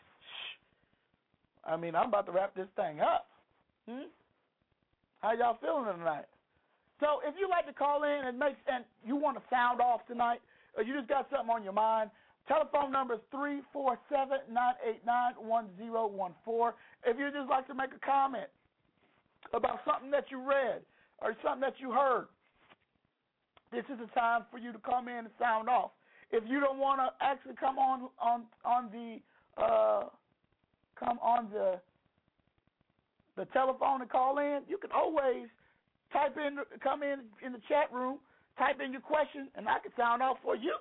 I mean, I'm about to wrap this thing up. Hmm? How y'all feeling tonight? So if you like to call in and make and you want to sound off tonight, or you just got something on your mind, telephone number is three four seven, nine eight nine, one zero one four. If you just like to make a comment about something that you read or something that you heard, this is the time for you to come in and sound off. If you don't want to actually come on on on the uh, come on the the telephone and call in, you can always type in, come in in the chat room, type in your question, and I can sound off for you.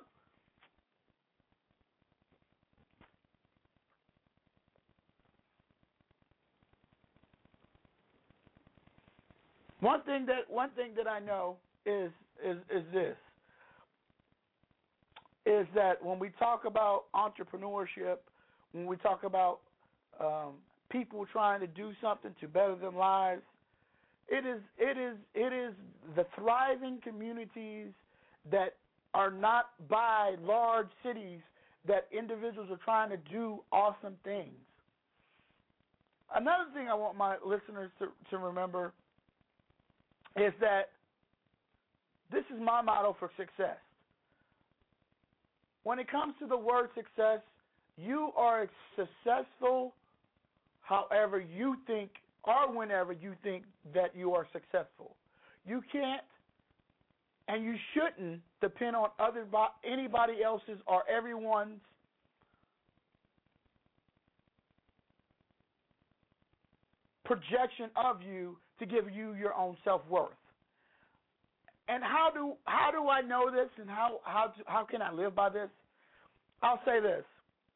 One thing that one thing that I know is is is this is that when we talk about entrepreneurship, when we talk about um, people trying to do something to better their lives, it is it is it is the thriving communities that are not by large cities that individuals are trying to do awesome things. Another thing I want my listeners to, to remember is that this is my motto for success. When it comes to the word success, you are successful however you think or whenever you think that you are successful. You can't and you shouldn't depend on other anybody else's or everyone's projection of you to give you your own self-worth. And how do how do I know this, and how how do, how can I live by this? I'll say this: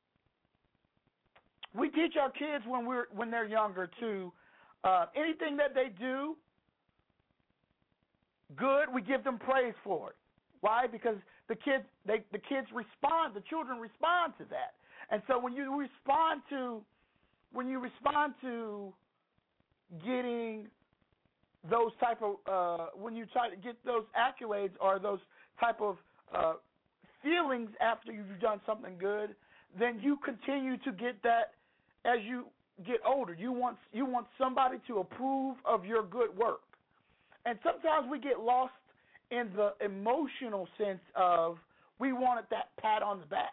we teach our kids when we're when they're younger to uh, anything that they do good, we give them praise for it. Why? Because the kids they the kids respond, the children respond to that. And so when you respond to when you respond to getting those type of uh, when you try to get those accolades or those type of uh, feelings after you've done something good, then you continue to get that as you get older. You want you want somebody to approve of your good work, and sometimes we get lost in the emotional sense of we wanted that pat on the back.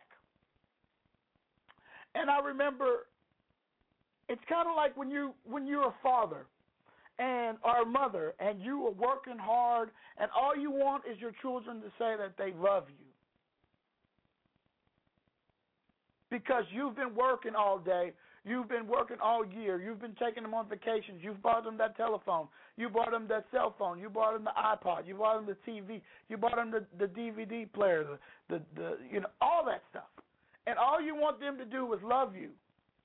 And I remember it's kind of like when you when you're a father and or a mother and you are working hard and all you want is your children to say that they love you. Because you've been working all day, you've been working all year, you've been taking them on vacations, you've bought them that telephone, you bought them that cell phone, you bought them the iPod, you bought them the T V, you bought them the, the D V D player, the, the, the you know, all that stuff. And all you want them to do is love you.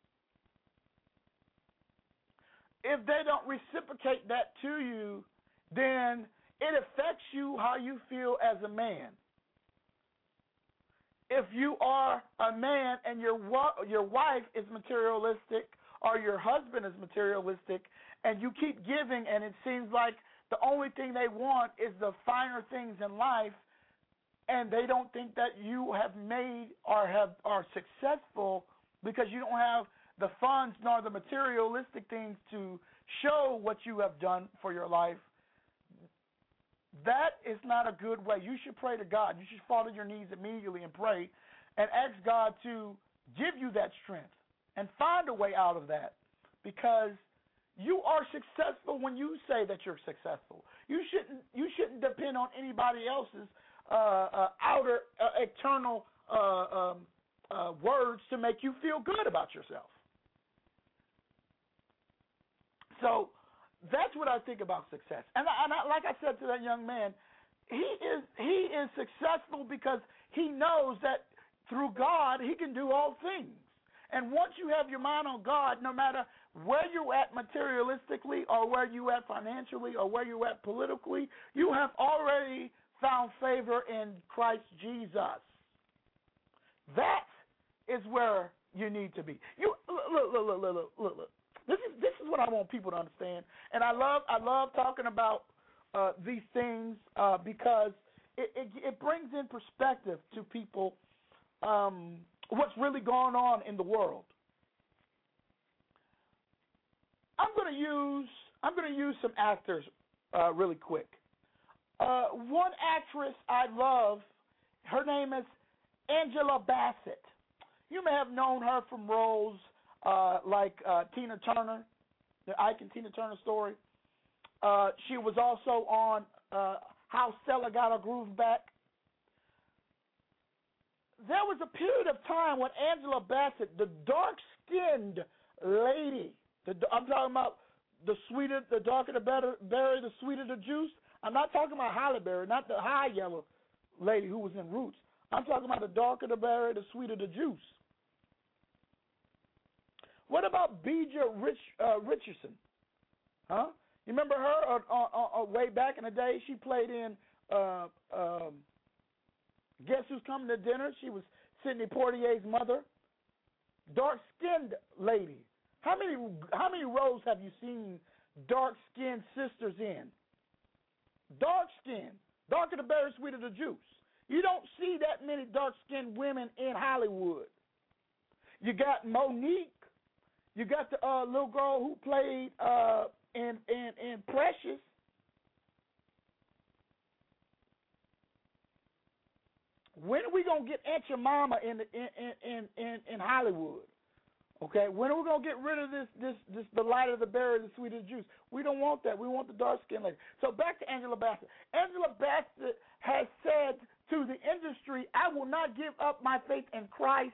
If they don't reciprocate that to you, then it affects you how you feel as a man. If you are a man and your your wife is materialistic or your husband is materialistic and you keep giving and it seems like the only thing they want is the finer things in life and they don't think that you have made or have are successful because you don't have the funds nor the materialistic things to show what you have done for your life, that is not a good way. You should pray to God. You should fall to your knees immediately and pray and ask God to give you that strength and find a way out of that, because you are successful when you say that you're successful. You shouldn't you shouldn't depend on anybody else's uh, uh, outer uh, external uh, um, uh, words to make you feel good about yourself. So that's what I think about success. And, I, and I, like I said to that young man, he is he is successful because he knows that through God he can do all things. And once you have your mind on God, no matter where you're at materialistically or where you're at financially or where you're at politically, you have already found favor in Christ Jesus. That is where you need to be. You look, look, look, look, look, look, look. This is this is what I want people to understand, and I love I love talking about uh, these things uh, because it, it it brings in perspective to people um, what's really going on in the world. I'm going to use I'm going to use some actors uh, really quick. Uh, one actress I love, her name is Angela Bassett. You may have known her from roles Uh, like uh, Tina Turner, the Ike and Tina Turner story. Uh, she was also on uh, How Stella Got Her Groove Back. There was a period of time when Angela Bassett, the dark-skinned lady, the, I'm talking about the sweeter, the darker the better berry, the sweeter the juice. I'm not talking about Halle Berry, not the high yellow lady who was in Roots. I'm talking about the darker the berry, the sweeter the juice. What about Beeja Rich, uh, Richardson? Huh? You remember her uh, uh, uh, way back in the day? She played in uh, um, Guess Who's Coming to Dinner? She was Sidney Poitier's mother. Dark-skinned lady. How many how many roles have you seen dark-skinned sisters in? Dark skin. Darker the berry, sweeter the juice. You don't see that many dark-skinned women in Hollywood. You got Monique. You got the uh, little girl who played uh, in, in, in Precious. When are we going to get Aunt Your Mama in, the, in, in, in, in Hollywood? Okay, when are we gonna get rid of this this this the lighter the berry, the sweeter the juice? We don't want that. We want the dark skin lady. So back to Angela Bassett. Angela Bassett has said to the industry, "I will not give up my faith in Christ.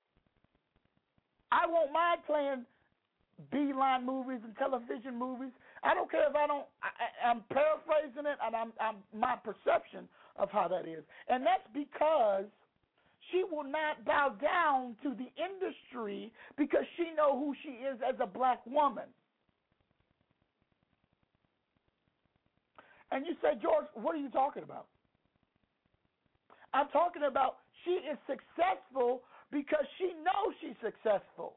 I won't mind playing B-line movies and television movies. I don't care if I don't. I, I'm paraphrasing it, and I'm, I'm my perception of how that is, and that's because." She will not bow down to the industry because she knows who she is as a black woman. And you say, George, what are you talking about? I'm talking about she is successful because she knows she's successful.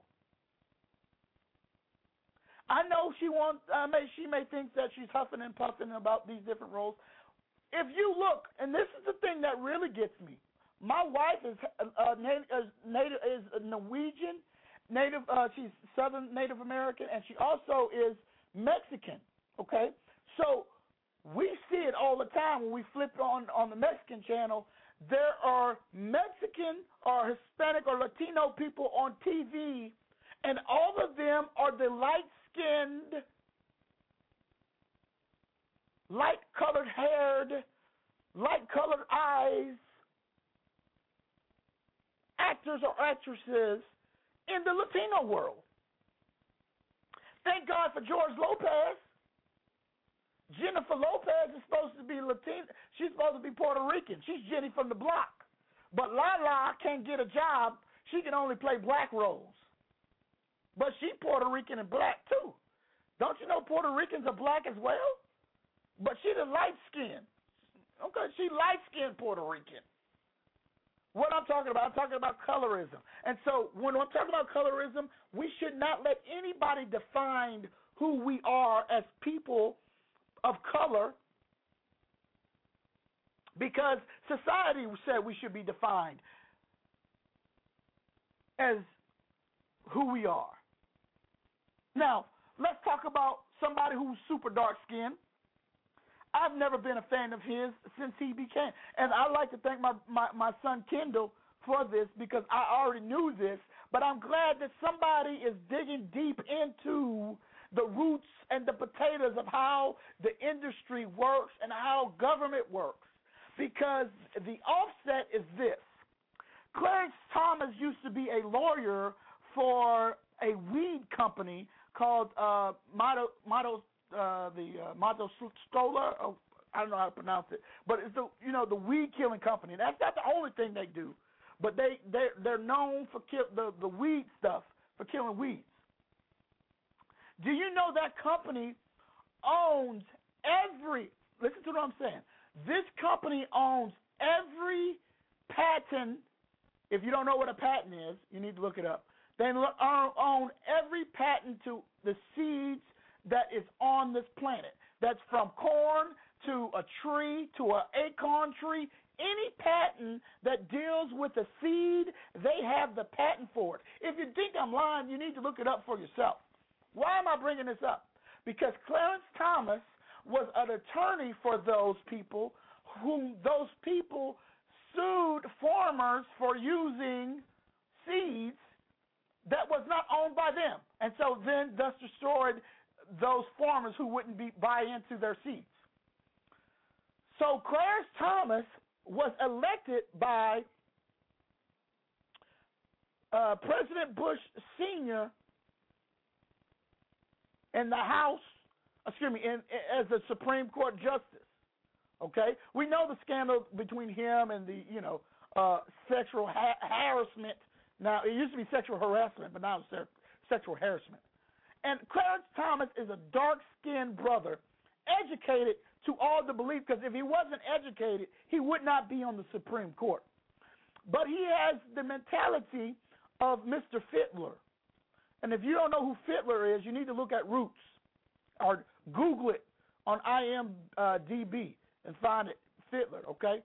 I know she wants. Uh, may, she may think that she's huffing and puffing about these different roles. If you look, and this is the thing that really gets me. My wife is uh, native, is native is Norwegian, native. Uh, she's Southern Native American, and she also is Mexican. Okay, so we see it all the time when we flip on on the Mexican channel. There are Mexican or Hispanic or Latino people on T V, and all of them are the light-skinned, light-colored haired, light-colored eyes. Actors or actresses in the Latino world. Thank God for George Lopez. Jennifer Lopez is supposed to be Latino. She's supposed to be Puerto Rican. She's Jenny from the block. But Lala can't get a job. She can only play black roles. But she's Puerto Rican and black too. Don't you know Puerto Ricans are black as well? But she's a light skin. Okay, she light skinned Puerto Rican. What I'm talking about, I'm talking about colorism. And so when I'm talking about colorism, we should not let anybody define who we are as people of color because society said we should be defined as who we are. Now, let's talk about somebody who's super dark-skinned. I've never been a fan of his since he became. And I like to thank my, my, my son Kendall for this because I already knew this, but I'm glad that somebody is digging deep into the roots and the potatoes of how the industry works and how government works. Because the offset is this. Clarence Thomas used to be a lawyer for a weed company called uh, Mato, Mato Uh, the uh, Mato Stola, oh, I don't know how to pronounce it, but it's the you know the weed killing company. That's not the only thing they do, but they they they're known for kill the the weed stuff for killing weeds. Do you know that company owns every? Listen to what I'm saying. This company owns every patent. If you don't know what a patent is, you need to look it up. They own every patent to the seeds that is on this planet. That's from corn to a tree to an acorn tree. Any patent that deals with a seed, they have the patent for it. If you think I'm lying, you need to look it up for yourself. Why am I bringing this up? Because Clarence Thomas was an attorney for those people whom those people sued farmers for using seeds that was not owned by them. And so then thus destroyed those farmers who wouldn't be buy into their seeds. So Clarence Thomas was elected by uh, President Bush Senior in the House excuse me, in, as a Supreme Court justice. Okay, we know the scandal between him and the, you know, uh, sexual ha- harassment. Now it used to be sexual harassment, but now it's sexual harassment. And Clarence Thomas is a dark-skinned brother, educated to all the belief, because if he wasn't educated, he would not be on the Supreme Court. But he has the mentality of Mister Fittler. And if you don't know who Fittler is, you need to look at Roots or Google it on I M D B and find it, Fittler, okay?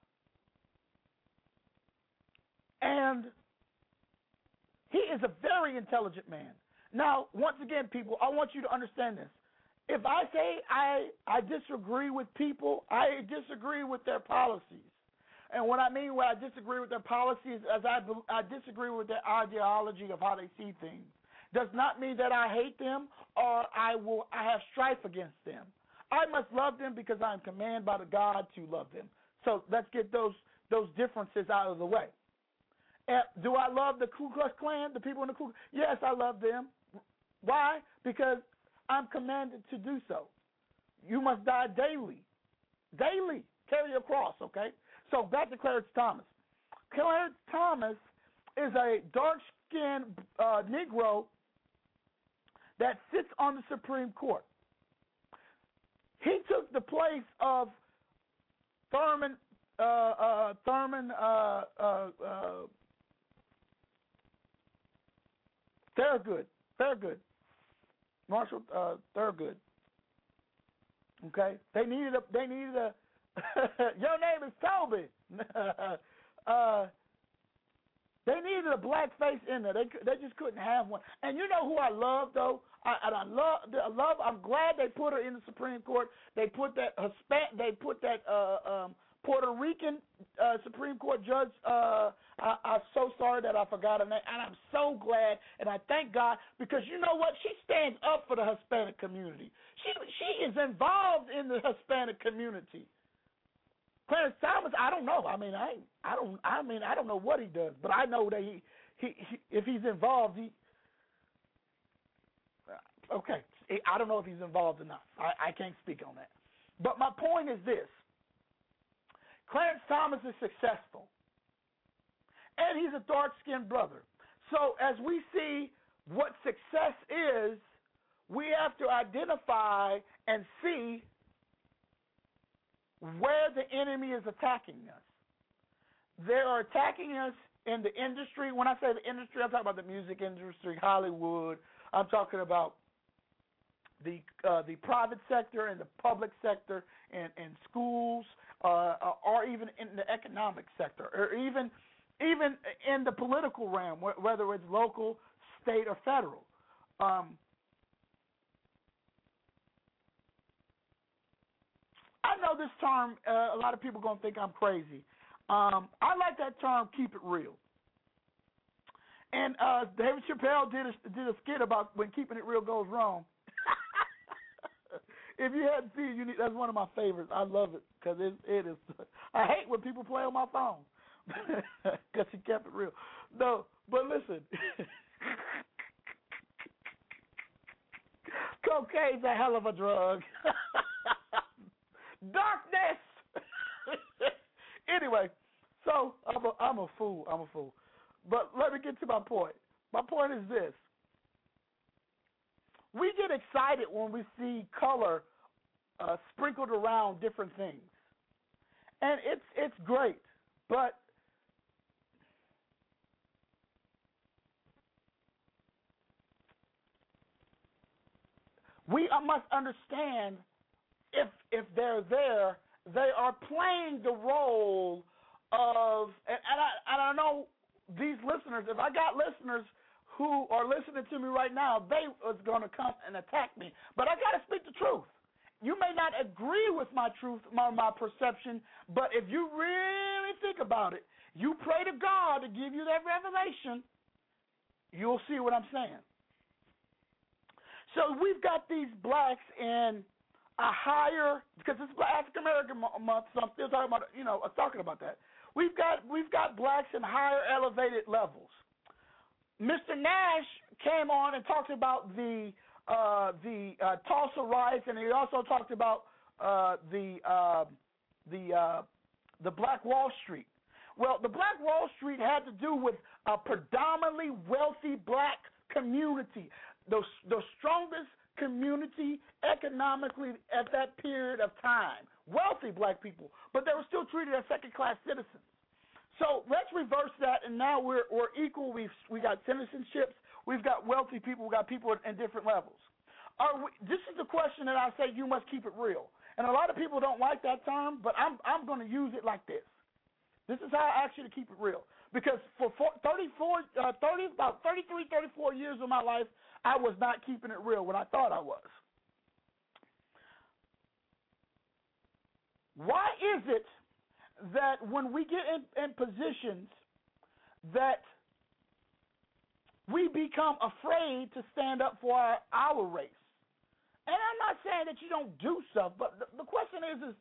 And he is a very intelligent man. Now, once again, people, I want you to understand this. If I say I I disagree with people, I disagree with their policies. And what I mean when I disagree with their policies is I, I disagree with their ideology of how they see things. Does not mean that I hate them or I will I have strife against them. I must love them because I am commanded by the God to love them. So let's get those those differences out of the way. And do I love the Ku Klux Klan, the people in the Ku Klux? Yes, I love them. Why? Because I'm commanded to do so. You must die daily. Daily. Carry your cross, okay? So back to Clarence Thomas. Clarence Thomas is a dark-skinned uh, Negro that sits on the Supreme Court. He took the place of Thurman, uh, uh, Thurman, uh, uh, uh, Thurgood, Thurgood, Marshall uh, Thurgood. Okay, they needed a. They needed a. Your name is Toby. uh, they needed a black face in there. They they just couldn't have one. And you know who I love though? I, and I love. I love. I'm glad they put her in the Supreme Court. They put that Hispan. They put that uh, um, Puerto Rican uh, Supreme Court judge. Uh, I, I'm so sorry that I forgot her name, and I'm so glad, and I thank God because you know what? She stands up for the Hispanic community. She she is involved in the Hispanic community. Clarence Thomas, I don't know. I mean, I I don't. I mean, I don't know what he does, but I know that he he, he if he's involved, he. Okay, I don't know if he's involved or not. I, I can't speak on that. But my point is this. Clarence Thomas is successful, and he's a dark-skinned brother. So as we see what success is, we have to identify and see where the enemy is attacking us. They are attacking us in the industry. When I say the industry, I'm talking about the music industry, Hollywood. I'm talking about the uh, the private sector and the public sector and, and schools, uh, or even in the economic sector, or even even in the political realm, whether it's local, state, or federal. Um, I know this term, uh, a lot of people are going to think I'm crazy. Um, I like that term, keep it real. And uh, David Chappelle did a, did a skit about when keeping it real goes wrong. If you hadn't seen it, you need, that's one of my favorites. I love it because it, it is. I hate when people play on my phone because he kept it real. No, but listen. Cocaine's a hell of a drug. Darkness. Anyway, so I'm a, I'm a fool. I'm a fool. But let me get to my point. My point is this. We get excited when we see color uh, sprinkled around different things. And it's it's great. But we must understand if if they're there, they are playing the role of, and, and, I, and I know these listeners, if I got listeners who are listening to me right now, they was going to come and attack me. But I got to speak the truth. You may not agree with my truth, my, my perception, but if you really think about it, you pray to God to give you that revelation, you'll see what I'm saying. So we've got these blacks in a higher, because it's African American month, so I'm still talking about, you know, talking about that. We've got we've got blacks in higher elevated levels. Mister Nash came on and talked about the uh, the uh, Tulsa riots, and he also talked about uh, the uh, the uh, the Black Wall Street. Well, the Black Wall Street had to do with a predominantly wealthy black community, the, the strongest community economically at that period of time. Wealthy black people, but they were still treated as second-class citizens. So let's reverse that, and now we're we're equal. We've we got citizenships. We've got wealthy people. We've got people in different levels. Are we, this is the question that I say you must keep it real. And a lot of people don't like that term, but I'm I'm going to use it like this. This is how I ask you to keep it real. Because for thirty-four, uh, thirty, about thirty-three, thirty-four years of my life, I was not keeping it real when I thought I was. Why is it that when we get in, in positions that we become afraid to stand up for our, our race? And I'm not saying that you don't do stuff, but the, the question is, is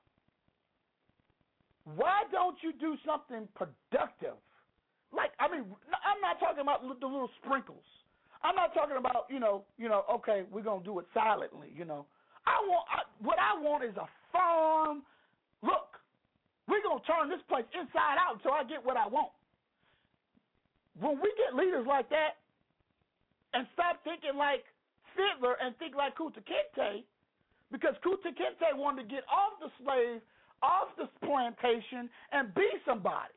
why don't you do something productive? Like, I mean, I'm not talking about the little sprinkles. I'm not talking about, you know, you know. Okay, we're gonna do it silently, you know. I want I, what I want is a firm look. We're gonna turn this place inside out until I get what I want. When we get leaders like that, and stop thinking like Fiddler and think like Kunta Kinte, because Kunta Kinte wanted to get off the slave, off the plantation, and be somebody.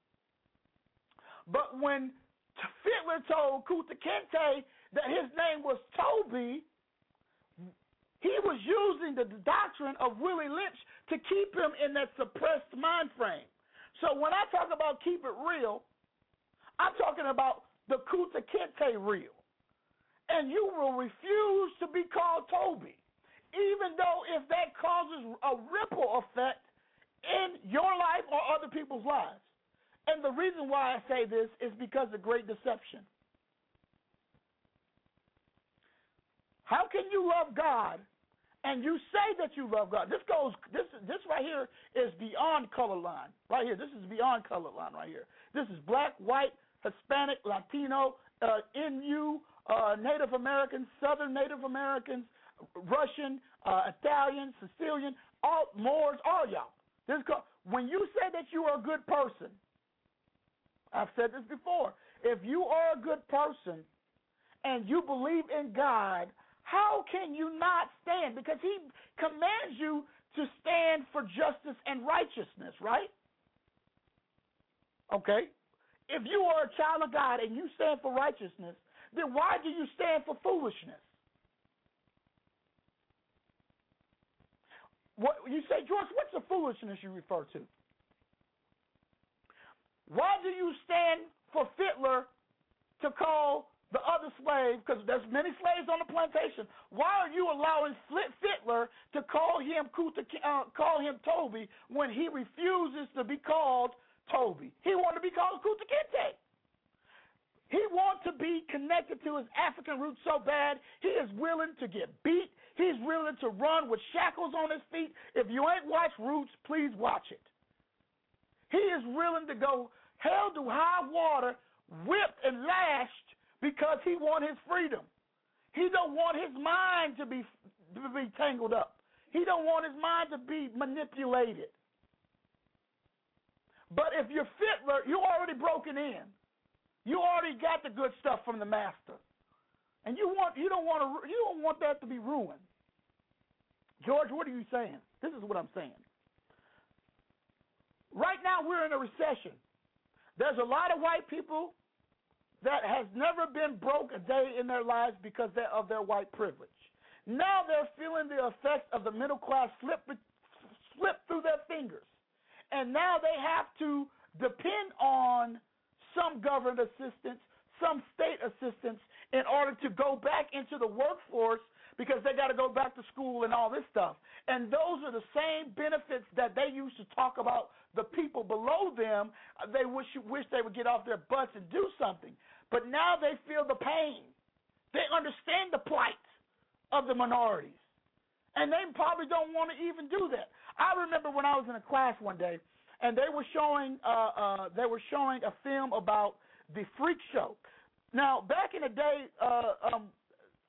But when Fiddler told Kunta Kinte that his name was Toby, he was using the doctrine of Willie Lynch to keep him in that suppressed mind frame. So when I talk about keep it real, I'm talking about the Kunta Kinte real. And you will refuse to be called Toby, even though if that causes a ripple effect in your life or other people's lives. And the reason why I say this is because of great deception. How can you love God and you say that you love God? This goes. This this right here is beyond color line. Right here, this is beyond color line. Right here, this is black, white, Hispanic, Latino, uh, N U, uh, Native Americans, Southern Native Americans, Russian, uh, Italian, Sicilian, all Moors, all y'all. This go, when you say that you are a good person, I've said this before. If you are a good person and you believe in God, how can you not stand? Because he commands you to stand for justice and righteousness, right? Okay? If you are a child of God and you stand for righteousness, then why do you stand for foolishness? What you say, George, what's the foolishness you refer to? Why do you stand for Fiddler to call the other slave, because there's many slaves on the plantation, why are you allowing Fiddler to call him Kunta, uh, call him Toby when he refuses to be called Toby? He wants to be called Kunta Kinte. He wants to be connected to his African roots so bad, he is willing to get beat. He's willing to run with shackles on his feet. If you ain't watched Roots, please watch it. He is willing to go hell to high water, whipped and lashed, because he wants his freedom. He don't want his mind to be to be tangled up. He don't want his mind to be manipulated. But if you're Fiddler, you already broken in. You already got the good stuff from the master, and you want you don't want to you don't want that to be ruined. George, what are you saying? This is what I'm saying. Right now we're in a recession. There's a lot of white people that has never been broke a day in their lives because of their white privilege. Now they're feeling the effects of the middle class slip slip through their fingers, and now they have to depend on some government assistance, some state assistance in order to go back into the workforce because they got to go back to school and all this stuff. And those are the same benefits that they used to talk about the people below them. They wish, wish they would get off their butts and do something. But now they feel the pain. They understand the plight of the minorities. And they probably don't want to even do that. I remember when I was in a class one day, and they were showing uh, uh, they were showing a film about the freak show. Now, back in the day, uh, um,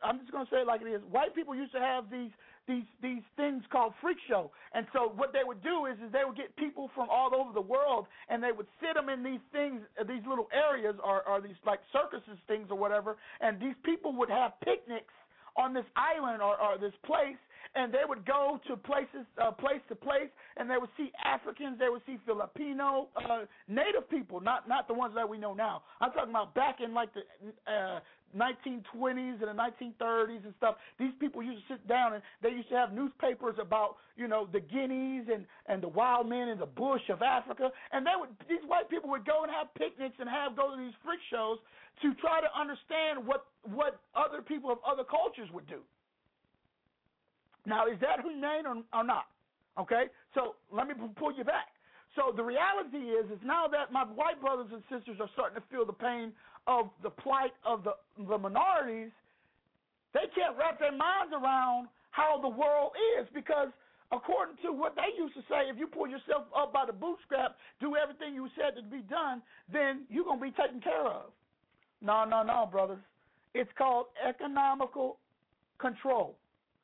I'm just going to say it like it is. White people used to have these these these things called freak show, and so what they would do is is they would get people from all over the world, and they would sit them in these things, these little areas, or, or these like circuses things or whatever, and these people would have picnics on this island or, or this place, and they would go to places, uh, place to place, and they would see Africans, they would see Filipino, uh, native people, not not the ones that we know now. I'm talking about back in like the uh, nineteen twenties and the nineteen thirties and stuff. These people used to sit down, and they used to have newspapers about, you know, the guineas and, and the wild men in the bush of Africa, and they would these white people would go and have picnics and have go to these freak shows to try to understand what what other people of other cultures would do. Now, is that humane or, or not? Okay, so let me pull you back. So the reality is, is now that my white brothers and sisters are starting to feel the pain of the plight of the, the minorities, they can't wrap their minds around how the world is, because according to what they used to say, if you pull yourself up by the bootstrap, do everything you said to be done, then you're going to be taken care of. No, no, no, brothers. It's called economical control.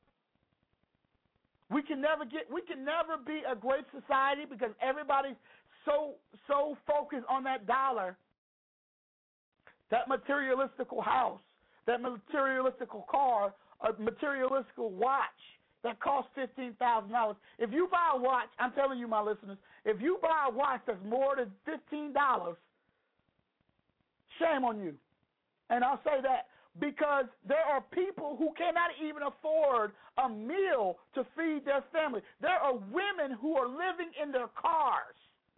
We can never get, we can never be a great society because everybody's so so focused on that dollar, that materialistical house, that materialistical car, a materialistical watch that costs fifteen thousand dollars. If you buy a watch, I'm telling you, my listeners, if you buy a watch that's more than fifteen dollars, shame on you. And I'll say that because there are people who cannot even afford a meal to feed their family. There are women who are living in their cars.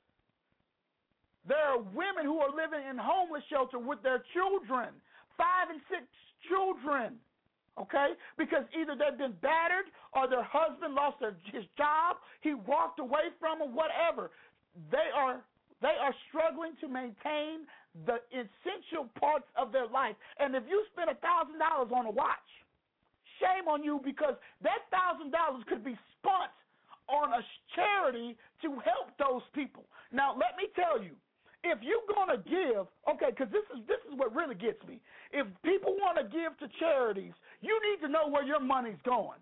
There are women who are living in homeless shelter with their children, five and six children, okay? Because either they've been battered or their husband lost their, his job, he walked away from them, whatever. They are They are struggling to maintain the essential parts of their life. And if you spend one thousand dollars on a watch, shame on you, because that one thousand dollars could be spent on a charity to help those people. Now, let me tell you, if you're going to give, okay, because this is, this is what really gets me. If people want to give to charities, you need to know where your money's going.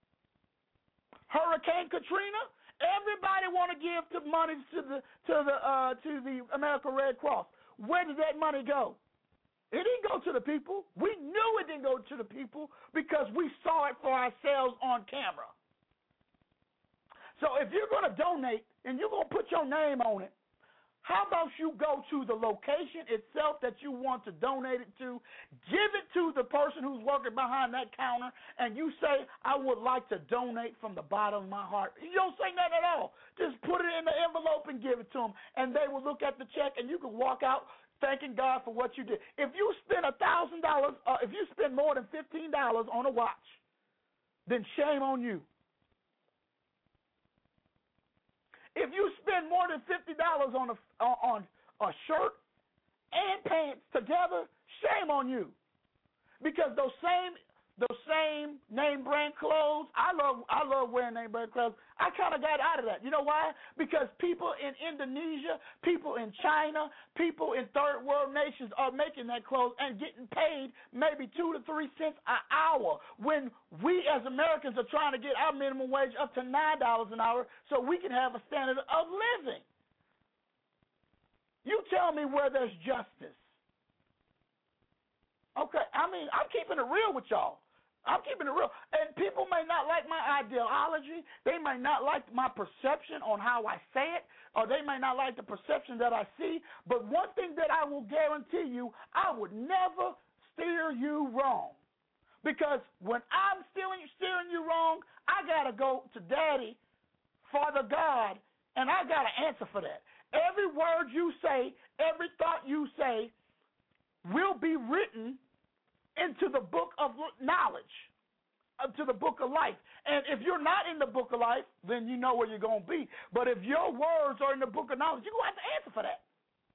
Hurricane Katrina? Everybody want to give to money to the to the uh, to the American Red Cross. Where did that money go? It didn't go to the people. We knew it didn't go to the people because we saw it for ourselves on camera. So if you're going to donate and you're going to put your name on it, how about you go to the location itself that you want to donate it to, give it to the person who's working behind that counter, and you say, I would like to donate from the bottom of my heart. You don't say nothing at all. Just put it in the envelope and give it to them, and they will look at the check, and you can walk out thanking God for what you did. If you spend one thousand dollars, uh, if you spend more than fifteen dollars on a watch, then shame on you. If you spend more than fifty dollars on a on a shirt and pants together, shame on you. Because those same those same name brand clothes, I love I love wearing name brand clothes. I kind of got out of that. You know why? Because people in Indonesia, people in China, people in third world nations are making that clothes and getting paid maybe two to three cents an hour, when we as Americans are trying to get our minimum wage up to nine dollars an hour so we can have a standard of living. You tell me where there's justice. Okay, I mean, I'm keeping it real with y'all. I'm keeping it real. And people may not like my ideology. They may not like my perception on how I say it, or they may not like the perception that I see. But one thing that I will guarantee you, I would never steer you wrong. Because when I'm steering, steering you wrong, I got to go to Daddy, Father God, and I got to answer for that. Every word you say, every thought you say will be written into the book of knowledge, to the book of life. And if you're not in the book of life, then you know where you're going to be. But if your words are in the book of knowledge, you're going to have to answer for that.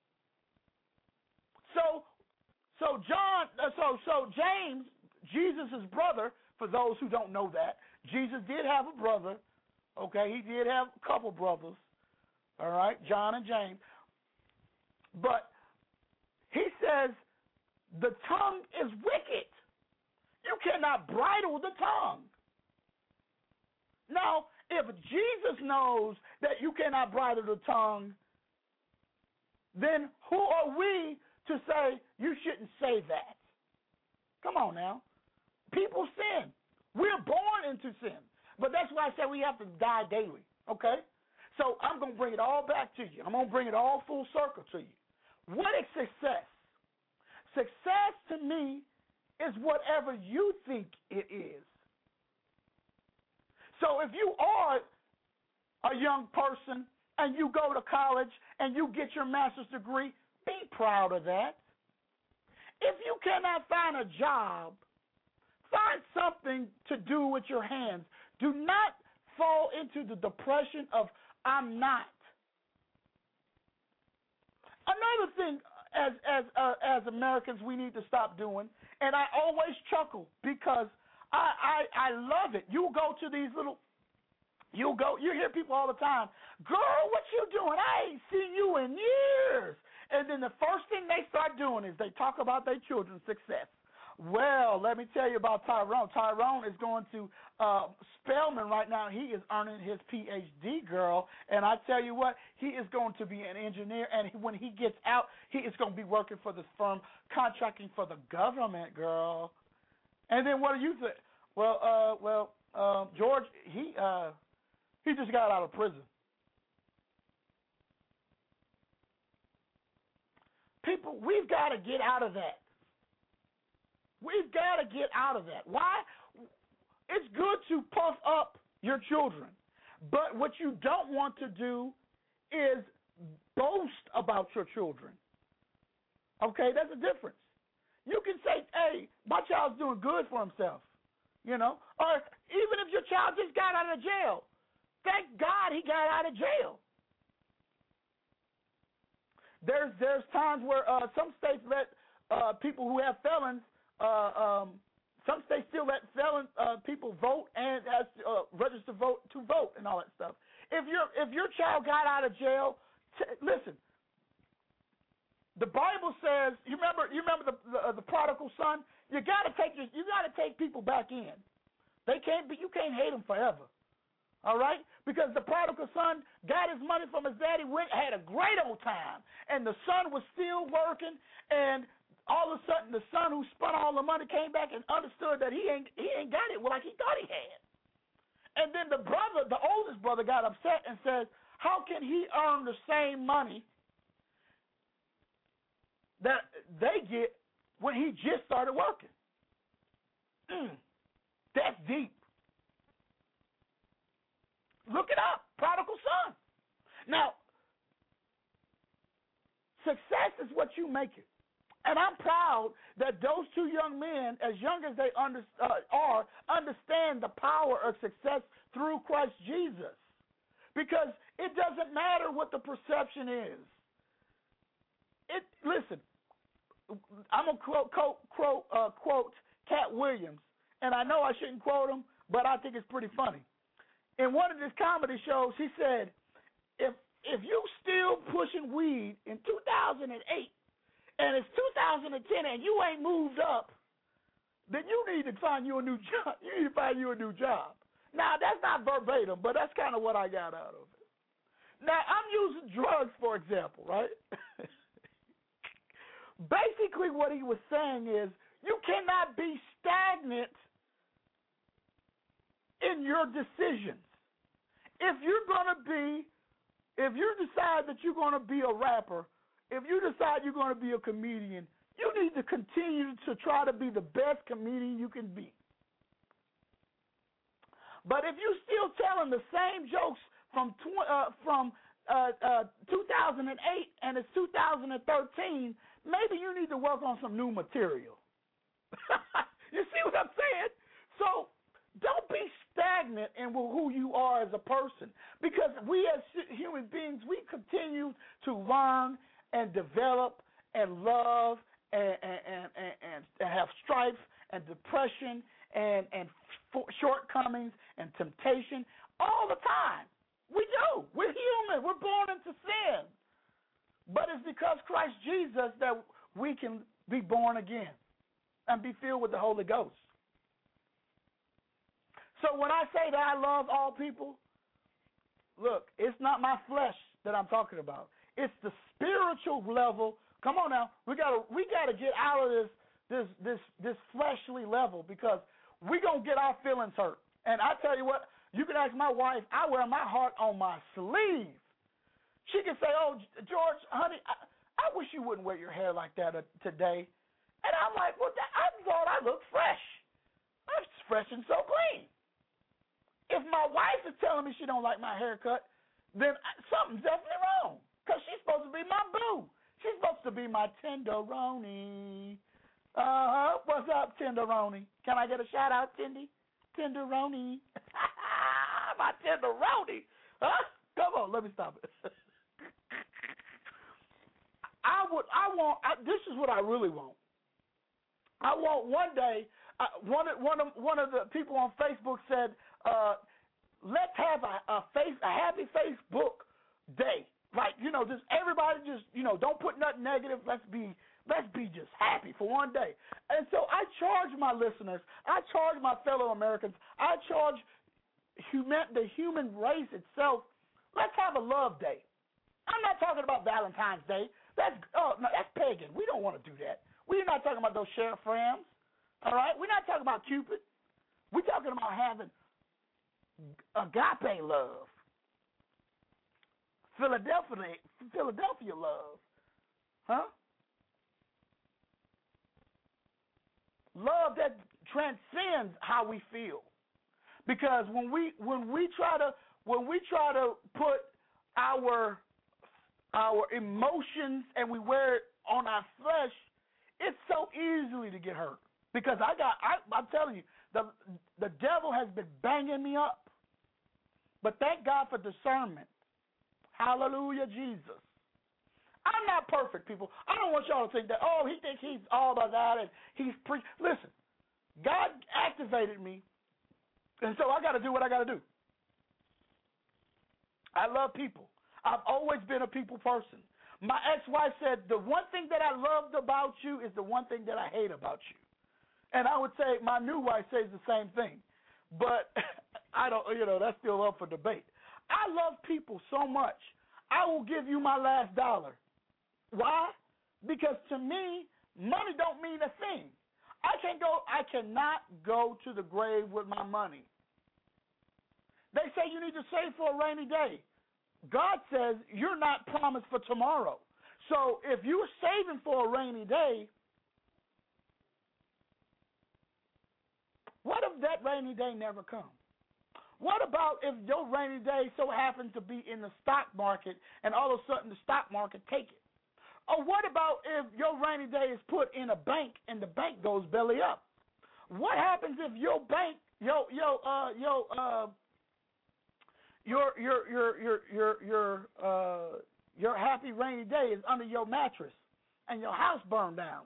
So, so John, so so James, Jesus' brother, for those who don't know that, Jesus did have a brother. Okay, he did have a couple brothers. All right, John and James. But he says, the tongue is wicked. You cannot cannot bridle the tongue. Now, if Jesus knows that you cannot bridle the tongue, then who are we to say you shouldn't say that? Come on now. People sin. We're born into sin. But that's why I say we have to die daily, okay? So I'm going to bring it all back to you. I'm going to bring it all full circle to you. What is success? Success to me is whatever you think it is. So if you are a young person and you go to college and you get your master's degree, be proud of that. If you cannot find a job, find something to do with your hands. Do not fall into the depression of I'm not. Another thing as as uh, as Americans we need to stop doing, and I always chuckle because I, I I love it. You go to these little, you go, you hear people all the time, girl, what you doing? I ain't seen you in years. And then the first thing they start doing is they talk about their children's success. Well, let me tell you about Tyrone. Tyrone is going to uh, Spelman right now. He is earning his P H D, girl. And I tell you what, he is going to be an engineer. And he, when he gets out, he is going to be working for this firm, contracting for the government, girl. And then what do you think? Well, uh, well, um, George, he uh, he just got out of prison. People, we've got to get out of that. We've got to get out of that. Why? It's good to puff up your children, but what you don't want to do is boast about your children. Okay, that's a difference. You can say, hey, my child's doing good for himself, you know, or even if your child just got out of jail, thank God he got out of jail. There's there's times where uh, some states let uh, people who have felons, uh, um, some states still let felon uh, people vote and has uh, register vote to vote and all that stuff. If your if your child got out of jail, t- listen. The Bible says, you remember you remember the the, uh, the prodigal son. You got to take your, you got to take people back in. They can't be you can't hate them forever. All right? Because the prodigal son got his money from his daddy, went, had a great old time, and the son was still working, and all of a sudden the son who spent all the money came back and understood that he ain't he ain't got it like he thought he had. And then the brother, the oldest brother, got upset and said, how can he earn the same money that they get when he just started working? Mm, that's deep. Look it up, prodigal son. Now, success is what you make it. And I'm proud that those two young men, as young as they under, uh, are, understand the power of success through Christ Jesus. Because it doesn't matter what the perception is. It listen, I'm going to quote, quote, quote, uh, quote Cat Williams, and I know I shouldn't quote him, but I think it's pretty funny. In one of his comedy shows, he said, if if you still pushing weed in two thousand eight and it's two thousand ten and you ain't moved up, then you need to find you a new job. You need to find you a new job. Now, that's not verbatim, but that's kind of what I got out of it. Now, I'm using drugs, for example, right? Basically, what he was saying is you cannot be stagnant in your decisions. If you're going to be, if you decide that you're going to be a rapper, if you decide you're going to be a comedian, you need to continue to try to be the best comedian you can be. But if you're still telling the same jokes from tw- uh, from uh, uh, two thousand eight and it's two thousand thirteen, maybe you need to work on some new material. You see what I'm saying? So don't be stagnant in who you are as a person, because we as human beings, we continue to learn and develop and love and and, and, and, and have strife and depression and, and shortcomings and temptation all the time. We do. We're human. We're born into sin. But it's because Christ Jesus that we can be born again and be filled with the Holy Ghost. So when I say that I love all people, look, it's not my flesh that I'm talking about. It's the spiritual level. Come on now, we gotta we gotta get out of this this this this fleshly level because we gonna get our feelings hurt. And I tell you what, you can ask my wife. I wear my heart on my sleeve. She can say, "Oh, George, honey, I, I wish you wouldn't wear your hair like that uh, today." And I'm like, "Well, that, I thought I looked fresh. I'm fresh and so clean." If my wife is telling me she don't like my haircut, then something's definitely wrong. Because she's supposed to be my boo. She's supposed to be my tenderoni. Uh-huh. What's up, tenderoni? Can I get a shout out, Tindy? Tenderoni. My tenderoni. Huh? Come on, let me stop it. I would, I want, I, this is what I really want. I want one day, uh, one, one, of, one of the people on Facebook said, uh, let's have a, a face, a happy Facebook day. Like, you know, just everybody just, you know, don't put nothing negative. Let's be, let's be just happy for one day. And so I charge my listeners, I charge my fellow Americans, I charge human, the human race itself. Let's have a love day. I'm not talking about Valentine's Day. That's, oh, no, that's pagan. We don't want to do that. We're not talking about those sheriff friends. All right? We're not talking about Cupid. We're talking about having agape love. Philadelphia, Philadelphia love. Huh? Love that transcends how we feel. Because when we when we try to when we try to put our our emotions and we wear it on our flesh, it's so easily to get hurt. Because I got I, I'm telling you, the the devil has been banging me up. But thank God for discernment. Hallelujah, Jesus. I'm not perfect, people. I don't want y'all to think that, oh, he thinks he's all about that and he's pre. Listen, God activated me, and so I got to do what I got to do. I love people. I've always been a people person. My ex-wife said, the one thing that I loved about you is the one thing that I hate about you. And I would say my new wife says the same thing. But I don't, you know, that's still up for debate. I love people so much, I will give you my last dollar. Why? Because to me, money don't mean a thing. I can go. I cannot go to the grave with my money. They say you need to save for a rainy day. God says you're not promised for tomorrow. So if you're saving for a rainy day, what if that rainy day never comes? What about if your rainy day so happens to be in the stock market and all of a sudden the stock market take it? Or what about if your rainy day is put in a bank and the bank goes belly up? What happens if your bank, your your uh your uh your your your your your your uh your happy rainy day is under your mattress and your house burned down?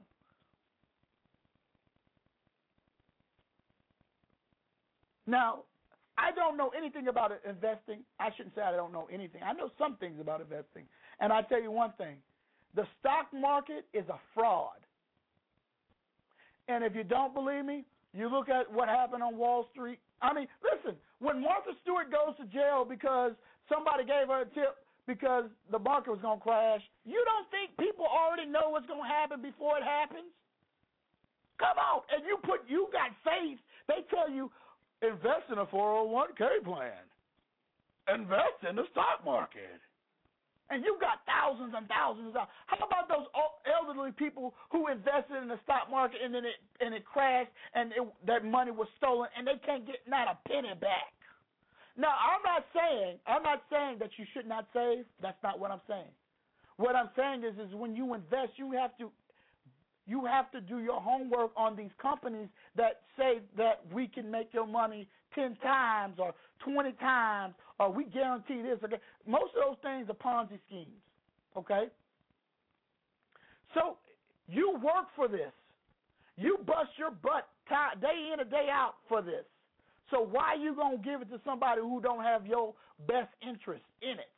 Now, I don't know anything about investing. I shouldn't say I don't know anything. I know some things about investing. And I tell you one thing. The stock market is a fraud. And if you don't believe me, you look at what happened on Wall Street. I mean, listen, when Martha Stewart goes to jail because somebody gave her a tip because the market was going to crash, you don't think people already know what's going to happen before it happens? Come on. And you put, you got faith. They tell you, invest in a four oh one k plan. Invest in the stock market. And you got thousands and thousands of dollars. How about those elderly people who invested in the stock market and then it and it crashed and it, that money was stolen and they can't get not a penny back? Now, I'm not saying I'm not saying that you should not save. That's not what I'm saying. What I'm saying is is when you invest, you have to You have to do your homework on these companies that say that we can make your money ten times or twenty times or we guarantee this. Okay? Most of those things are Ponzi schemes, okay? So you work for this. You bust your butt day in and day out for this. So why are you going to give it to somebody who don't have your best interest in it?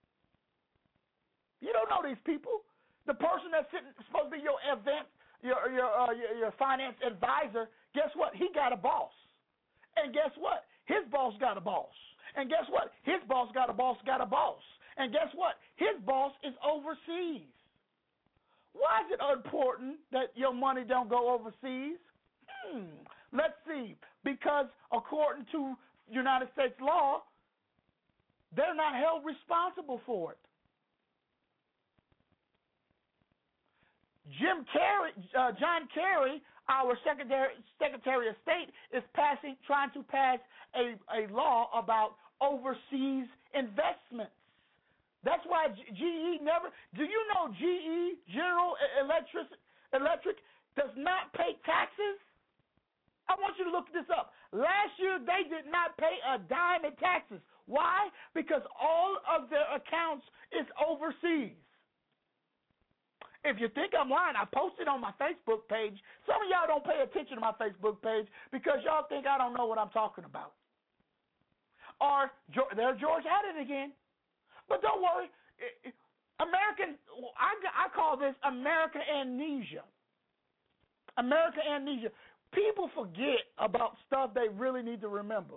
You don't know these people. The person that's sitting, supposed to be your event, your your, uh, your your finance advisor, guess what? He got a boss. And guess what? his boss got a boss. And guess what? His boss got a boss, got a boss. And guess what? His boss is overseas. Why is it important that your money don't go overseas? Hmm. Let's see. Because according to United States law, they're not held responsible for it. Jim Kerry, uh, John Kerry, our Secretary Secretary of State, is passing, trying to pass a, a law about overseas investments. That's why G E never. Do you know G E, General Electric, Electric, does not pay taxes? I want you to look this up. Last year they did not pay a dime in taxes. Why? Because all of their accounts is overseas. If you think I'm lying, I posted on my Facebook page. Some of y'all don't pay attention to my Facebook page because y'all think I don't know what I'm talking about. Or there George had it again. But don't worry, American. I, I call this American amnesia. American amnesia. People forget about stuff they really need to remember.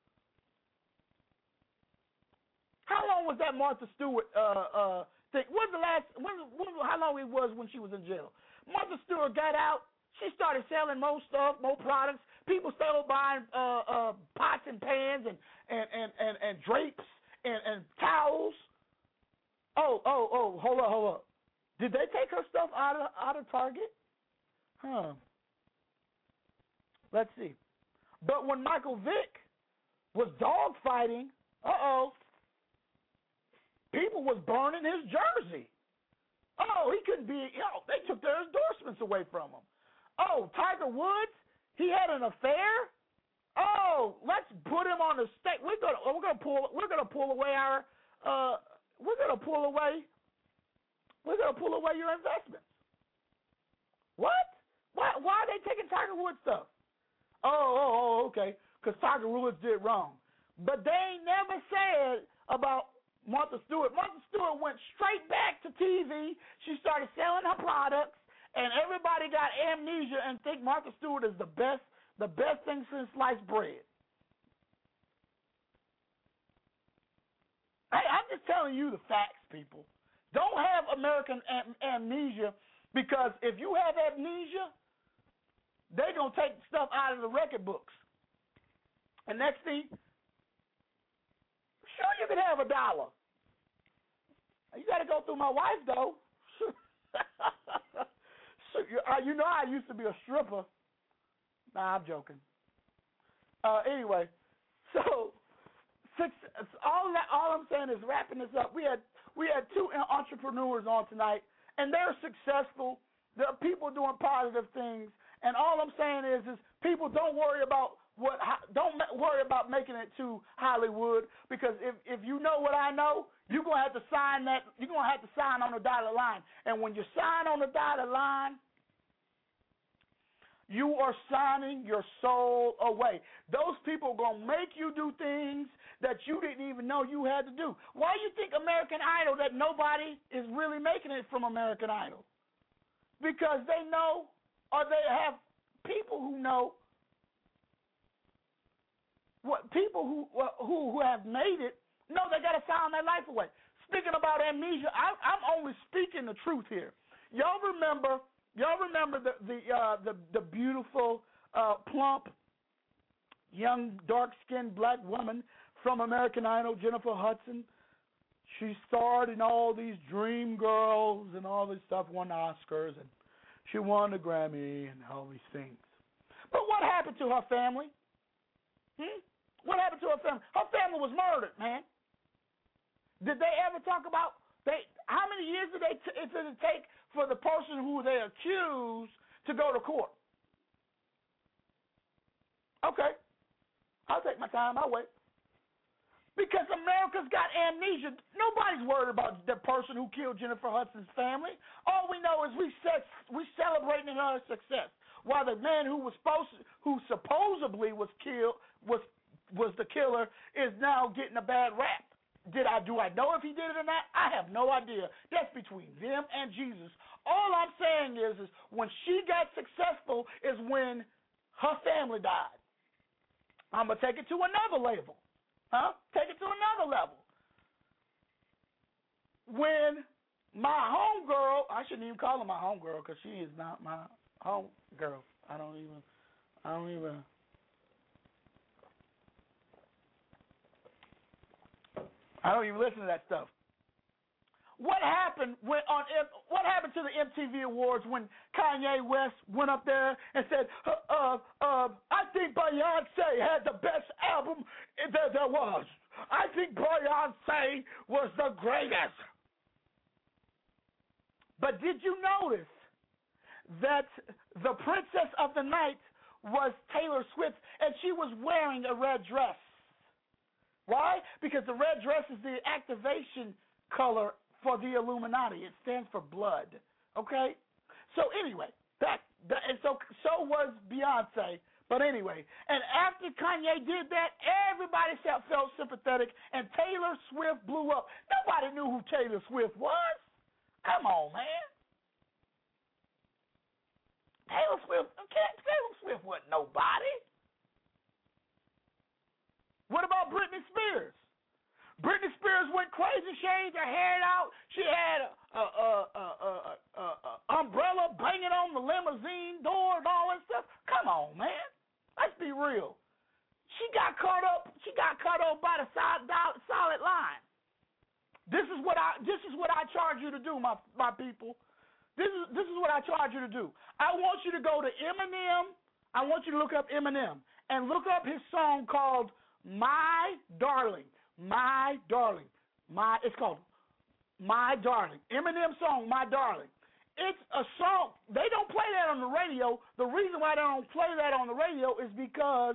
How long was that Martha Stewart uh, uh, thing? When's the last? When, when? How long it was when she was in jail? Martha Stewart got out. She started selling more stuff, more products. People started buying uh, uh, pots and pans and and and and, and drapes and, and towels. Oh, oh, oh! Hold up, hold up. Did they take her stuff out of out of Target? Huh. Let's see. But when Michael Vick was dog fighting, uh oh, people was burning his jersey. Oh, he couldn't be. You know, they took their endorsements away from him. Oh, Tiger Woods, he had an affair. Oh, let's put him on the stake. We're gonna we're gonna pull we're gonna pull away our uh we're gonna pull away we're gonna pull away your investments. What? Why why are they taking Tiger Woods stuff? Oh, oh, oh, okay, because Tiger Woods did wrong. But they ain't never said about Martha Stewart. Martha Stewart went straight back to T V. She started selling her products, and everybody got amnesia and think Martha Stewart is the best, the best thing since sliced bread. Hey, I'm just telling you the facts, people. Don't have American am- amnesia, because if you have amnesia, they're going to take stuff out of the record books. And next thing, sure, you can have a dollar. You got to go through my wife, though. So, you know I used to be a stripper. Nah, I'm joking. Uh, anyway, so six, all that, all I'm saying is wrapping this up. We had we had two entrepreneurs on tonight, and they're successful. There are people doing positive things, and all I'm saying is, is people don't worry about what don't worry about making it to Hollywood, because if if you know what I know, you're gonna have to sign that. You're gonna have to sign on the dotted line, and when you sign on the dotted line, you are signing your soul away. Those people are going to make you do things that you didn't even know you had to do. Why do you think American Idol, that nobody is really making it from American Idol? Because they know, or they have people who know, what people who who, who have made it, know they got to sign their life away. Speaking about amnesia, I, I'm only speaking the truth here. Y'all remember... Y'all remember the the uh, the, the beautiful, uh, plump, young, dark-skinned black woman from American Idol, Jennifer Hudson? She starred in all these Dream Girls and all this stuff, won Oscars, and she won the Grammy and all these things. But what happened to her family? Hmm? What happened to her family? Her family was murdered, man. Did they ever talk about they? How many years did they t- did it take for the person who they accused to go to court? Okay, I'll take my time. I'll wait. Because America's got amnesia. Nobody's worried about the person who killed Jennifer Hudson's family. All we know is we sex, we celebrating her success, while the man who was supposed to, who supposedly was killed was was the killer is now getting a bad rap. Did I do I know if he did it or not? I have no idea. That's between them and Jesus. All I'm saying is, is when she got successful is when her family died. I'm going to take it to another level. Huh? Take it to another level. When my homegirl, I shouldn't even call her my homegirl because she is not my homegirl. I don't even, I don't even. I don't even listen to that stuff. What happened when on what happened to the M T V Awards when Kanye West went up there and said, uh, uh, uh, I think Beyonce had the best album that there was. I think Beyonce was the greatest. But did you notice that the princess of the night was Taylor Swift, and she was wearing a red dress? Why? Because the red dress is the activation color for the Illuminati. It stands for blood. Okay? So anyway, that, that and so so was Beyonce. But anyway, and after Kanye did that, everybody felt, felt sympathetic, and Taylor Swift blew up. Nobody knew who Taylor Swift was. Come on, man. Taylor Swift, Taylor Swift wasn't nobody. What about Britney Spears? Britney Spears went crazy, shaved her hair out. She had a, a, a, a, a, a, a umbrella banging on the limousine door and all that stuff. Come on, man. Let's be real. She got caught up. She got caught up by the solid, solid line. This is what I. This is what I charge you to do, my my people. This is this is what I charge you to do. I want you to go to Eminem. I want you to look up Eminem and look up his song called "My Darling." My Darling. My it's called My Darling. Eminem song, My Darling. It's a song. They don't play that on the radio. The reason why they don't play that on the radio is because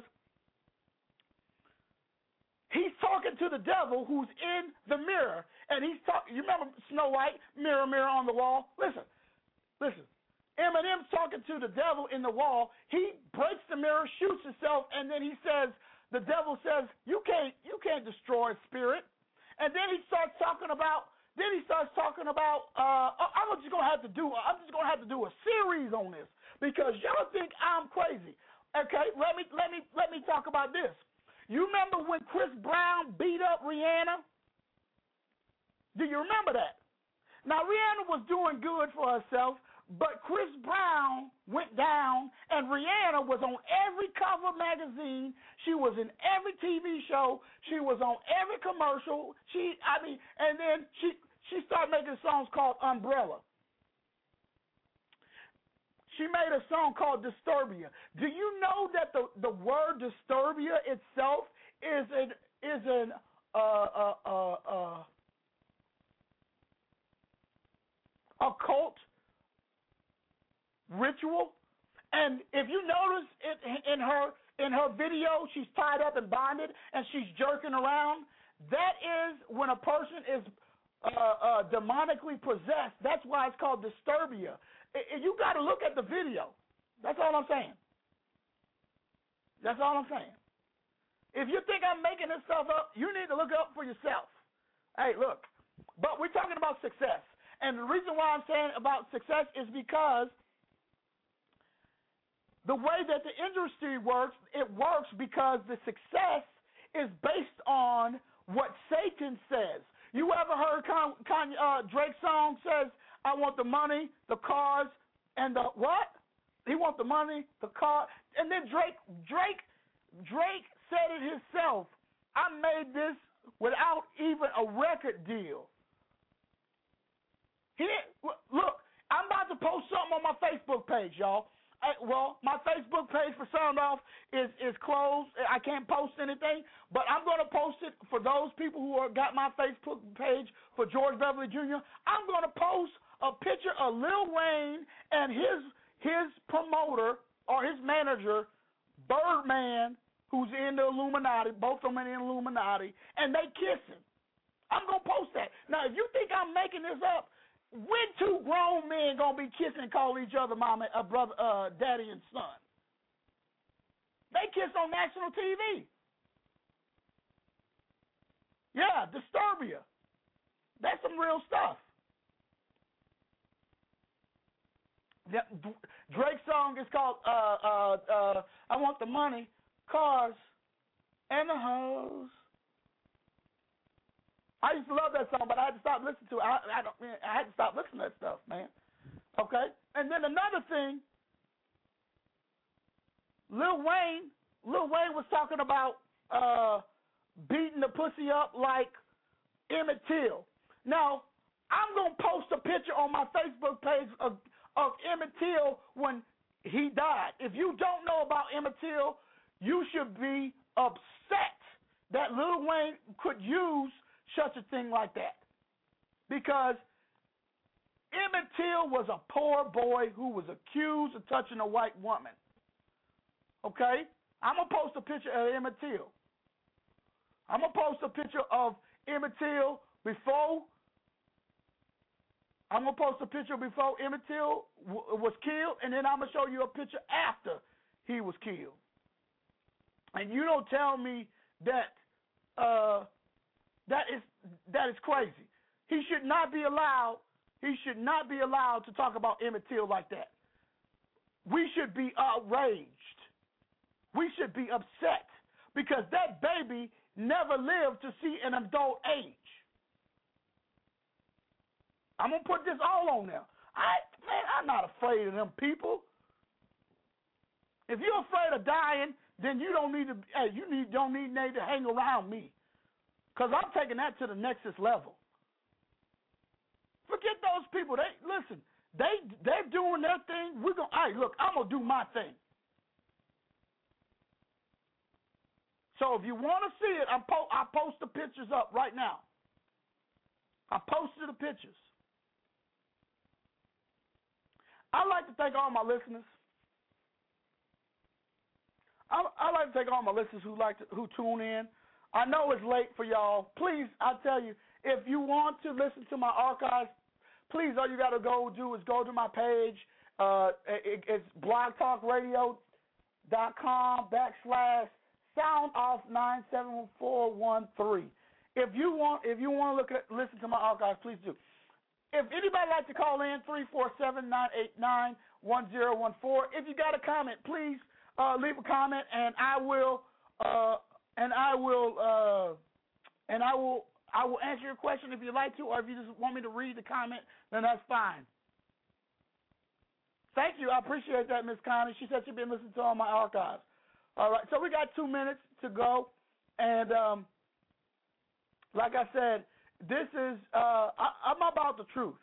he's talking to the devil who's in the mirror. And he's talking, you remember Snow White, mirror, mirror on the wall? Listen, listen. Eminem's talking to the devil in the wall. He breaks the mirror, shoots himself, and then he says, the devil says, you can't you can't destroy a spirit. And then he starts talking about, then he starts talking about, uh, I'm just gonna have to do I'm just gonna have to do a series on this because y'all think I'm crazy. Okay, let me let me let me talk about this. You remember when Chris Brown beat up Rihanna? Do you remember that? Now Rihanna was doing good for herself, but Chris Brown went down, and Rihanna was on every cover magazine. She was in every T V show. She was on every commercial. She, I mean, and then she she started making songs called Umbrella. She made a song called Disturbia. Do you know that the, the word Disturbia itself is an is an uh uh uh, uh occult ritual? And if you notice it in her in her video, she's tied up and bonded and she's jerking around. That is when a person is uh, uh, demonically possessed. That's why it's called Disturbia. It, you got to look at the video. That's all I'm saying. That's all I'm saying. If you think I'm making this stuff up, you need to look it up for yourself. Hey, look, but we're talking about success. And the reason why I'm saying about success is because the way that the industry works, it works because the success is based on what Satan says. You ever heard Con, Con, uh, Drake's song says, I want the money, the cars, and the what? He wants the money, the car. And then Drake, Drake, Drake said it himself. I made this without even a record deal. He didn't, look, I'm about to post something on my Facebook page, y'all. I, well, my Facebook page for Sound Off is, is closed. I can't post anything, but I'm going to post it for those people who are, got my Facebook page for George Beverly Junior I'm going to post a picture of Lil Wayne and his his promoter or his manager, Birdman, who's in the Illuminati. Both of them are in the Illuminati, and they kissing. I'm going to post that. Now, if you think I'm making this up, when two grown men gonna be kissing and call each other mama, uh, brother, uh, daddy and son? They kiss on national T V. Yeah, Disturbia. That's some real stuff. Drake's song is called uh, uh, uh, I Want the Money, Cars, and the hoes. I used to love that song, but I had to stop listening to it. I, I, don't, I had to stop listening to that stuff, man. Okay? And then another thing, Lil Wayne, Lil Wayne was talking about uh, beating the pussy up like Emmett Till. Now, I'm going to post a picture on my Facebook page of, of Emmett Till when he died. If you don't know about Emmett Till, you should be upset that Lil Wayne could use such a thing like that. Because Emmett Till was a poor boy who was accused of touching a white woman. Okay? I'm going to post a picture of Emmett Till. I'm going to post a picture of Emmett Till before. I'm going to post a picture before Emmett Till w- was killed, and then I'm going to show you a picture after he was killed. And you don't tell me that uh, that is that is crazy. He should not be allowed. He should not be allowed to talk about Emmett Till like that. We should be outraged. We should be upset because that baby never lived to see an adult age. I'm gonna put this all on there. I man, I'm not afraid of them people. If you're afraid of dying, then you don't need to. Hey, you need don't need to hang around me, cause I'm taking that to the nexus level. Forget those people. They listen. They they're doing their thing. We're gonna. Hey, look, I'm gonna do my thing. So if you want to see it, I'm po- I post the pictures up right now. I posted the pictures. I'd like to thank all my listeners. I, I'd like to thank all my listeners who like to, who tune in. I know it's late for y'all. Please, I tell you, if you want to listen to my archives, please, all you got to go do is go to my page. Uh, it, it's blogtalkradio.com backslash sound off nine seven four one three. If you want, if you want to look at listen to my archives, please do. If anybody like to call in, three four seven, nine eight nine, one zero one four. If you got a comment, please uh, leave a comment, and I will, uh, and I will, uh, and I will, I will answer your question if you'd like to, or if you just want me to read the comment, then that's fine. Thank you, I appreciate that, Miss Connie. She said she'd been listening to all my archives. All right, so we got two minutes to go, and um, like I said, this is, uh, I, I'm about the truth.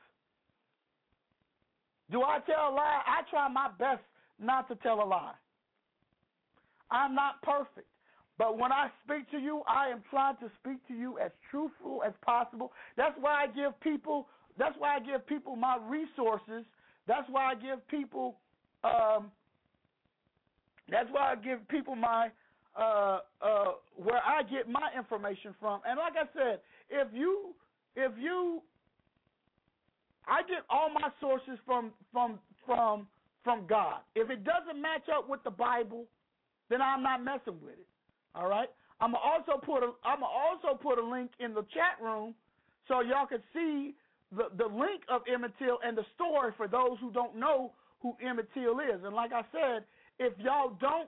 Do I tell a lie? I try my best not to tell a lie. I'm not perfect, but when I speak to you, I am trying to speak to you as truthful as possible. That's why I give people, that's why I give people my resources. That's why I give people, um, that's why I give people my, uh, uh, where I get my information from. And like I said, if you, if you, I get all my sources from, from, from, from God. If it doesn't match up with the Bible, then I'm not messing with it. All right. I'm gonna also put a, I'm gonna also put a link in the chat room so y'all can see the the link of Emmett Till and the story for those who don't know who Emmett Till is. And like I said, if y'all don't,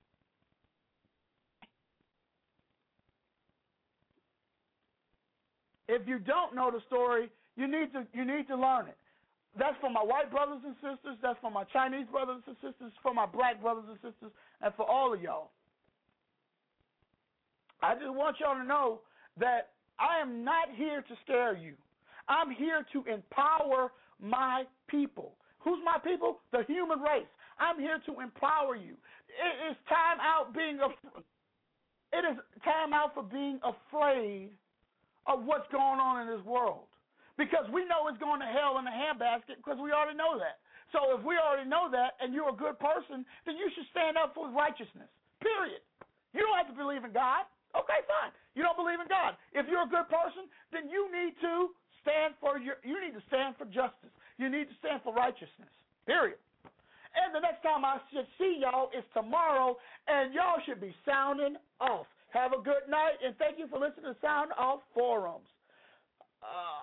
if you don't know the story, you need to you need to learn it. That's for my white brothers and sisters. That's for my Chinese brothers and sisters. For my black brothers and sisters, and for all of y'all. I just want y'all to know that I am not here to scare you. I'm here to empower my people. Who's my people? The human race. I'm here to empower you. It is time out being af- It is time out for being afraid of what's going on in this world. Because we know it's going to hell in a handbasket because we already know that. So if we already know that and you're a good person, then you should stand up for righteousness, period. You don't have to believe in God. Okay, fine. You don't believe in God. If you're a good person, then you need to stand for your, you need to stand for justice. You need to stand for righteousness, period. And the next time I should see y'all is tomorrow, and y'all should be sounding off. Have a good night, and thank you for listening to Sound Off Forums. Uh,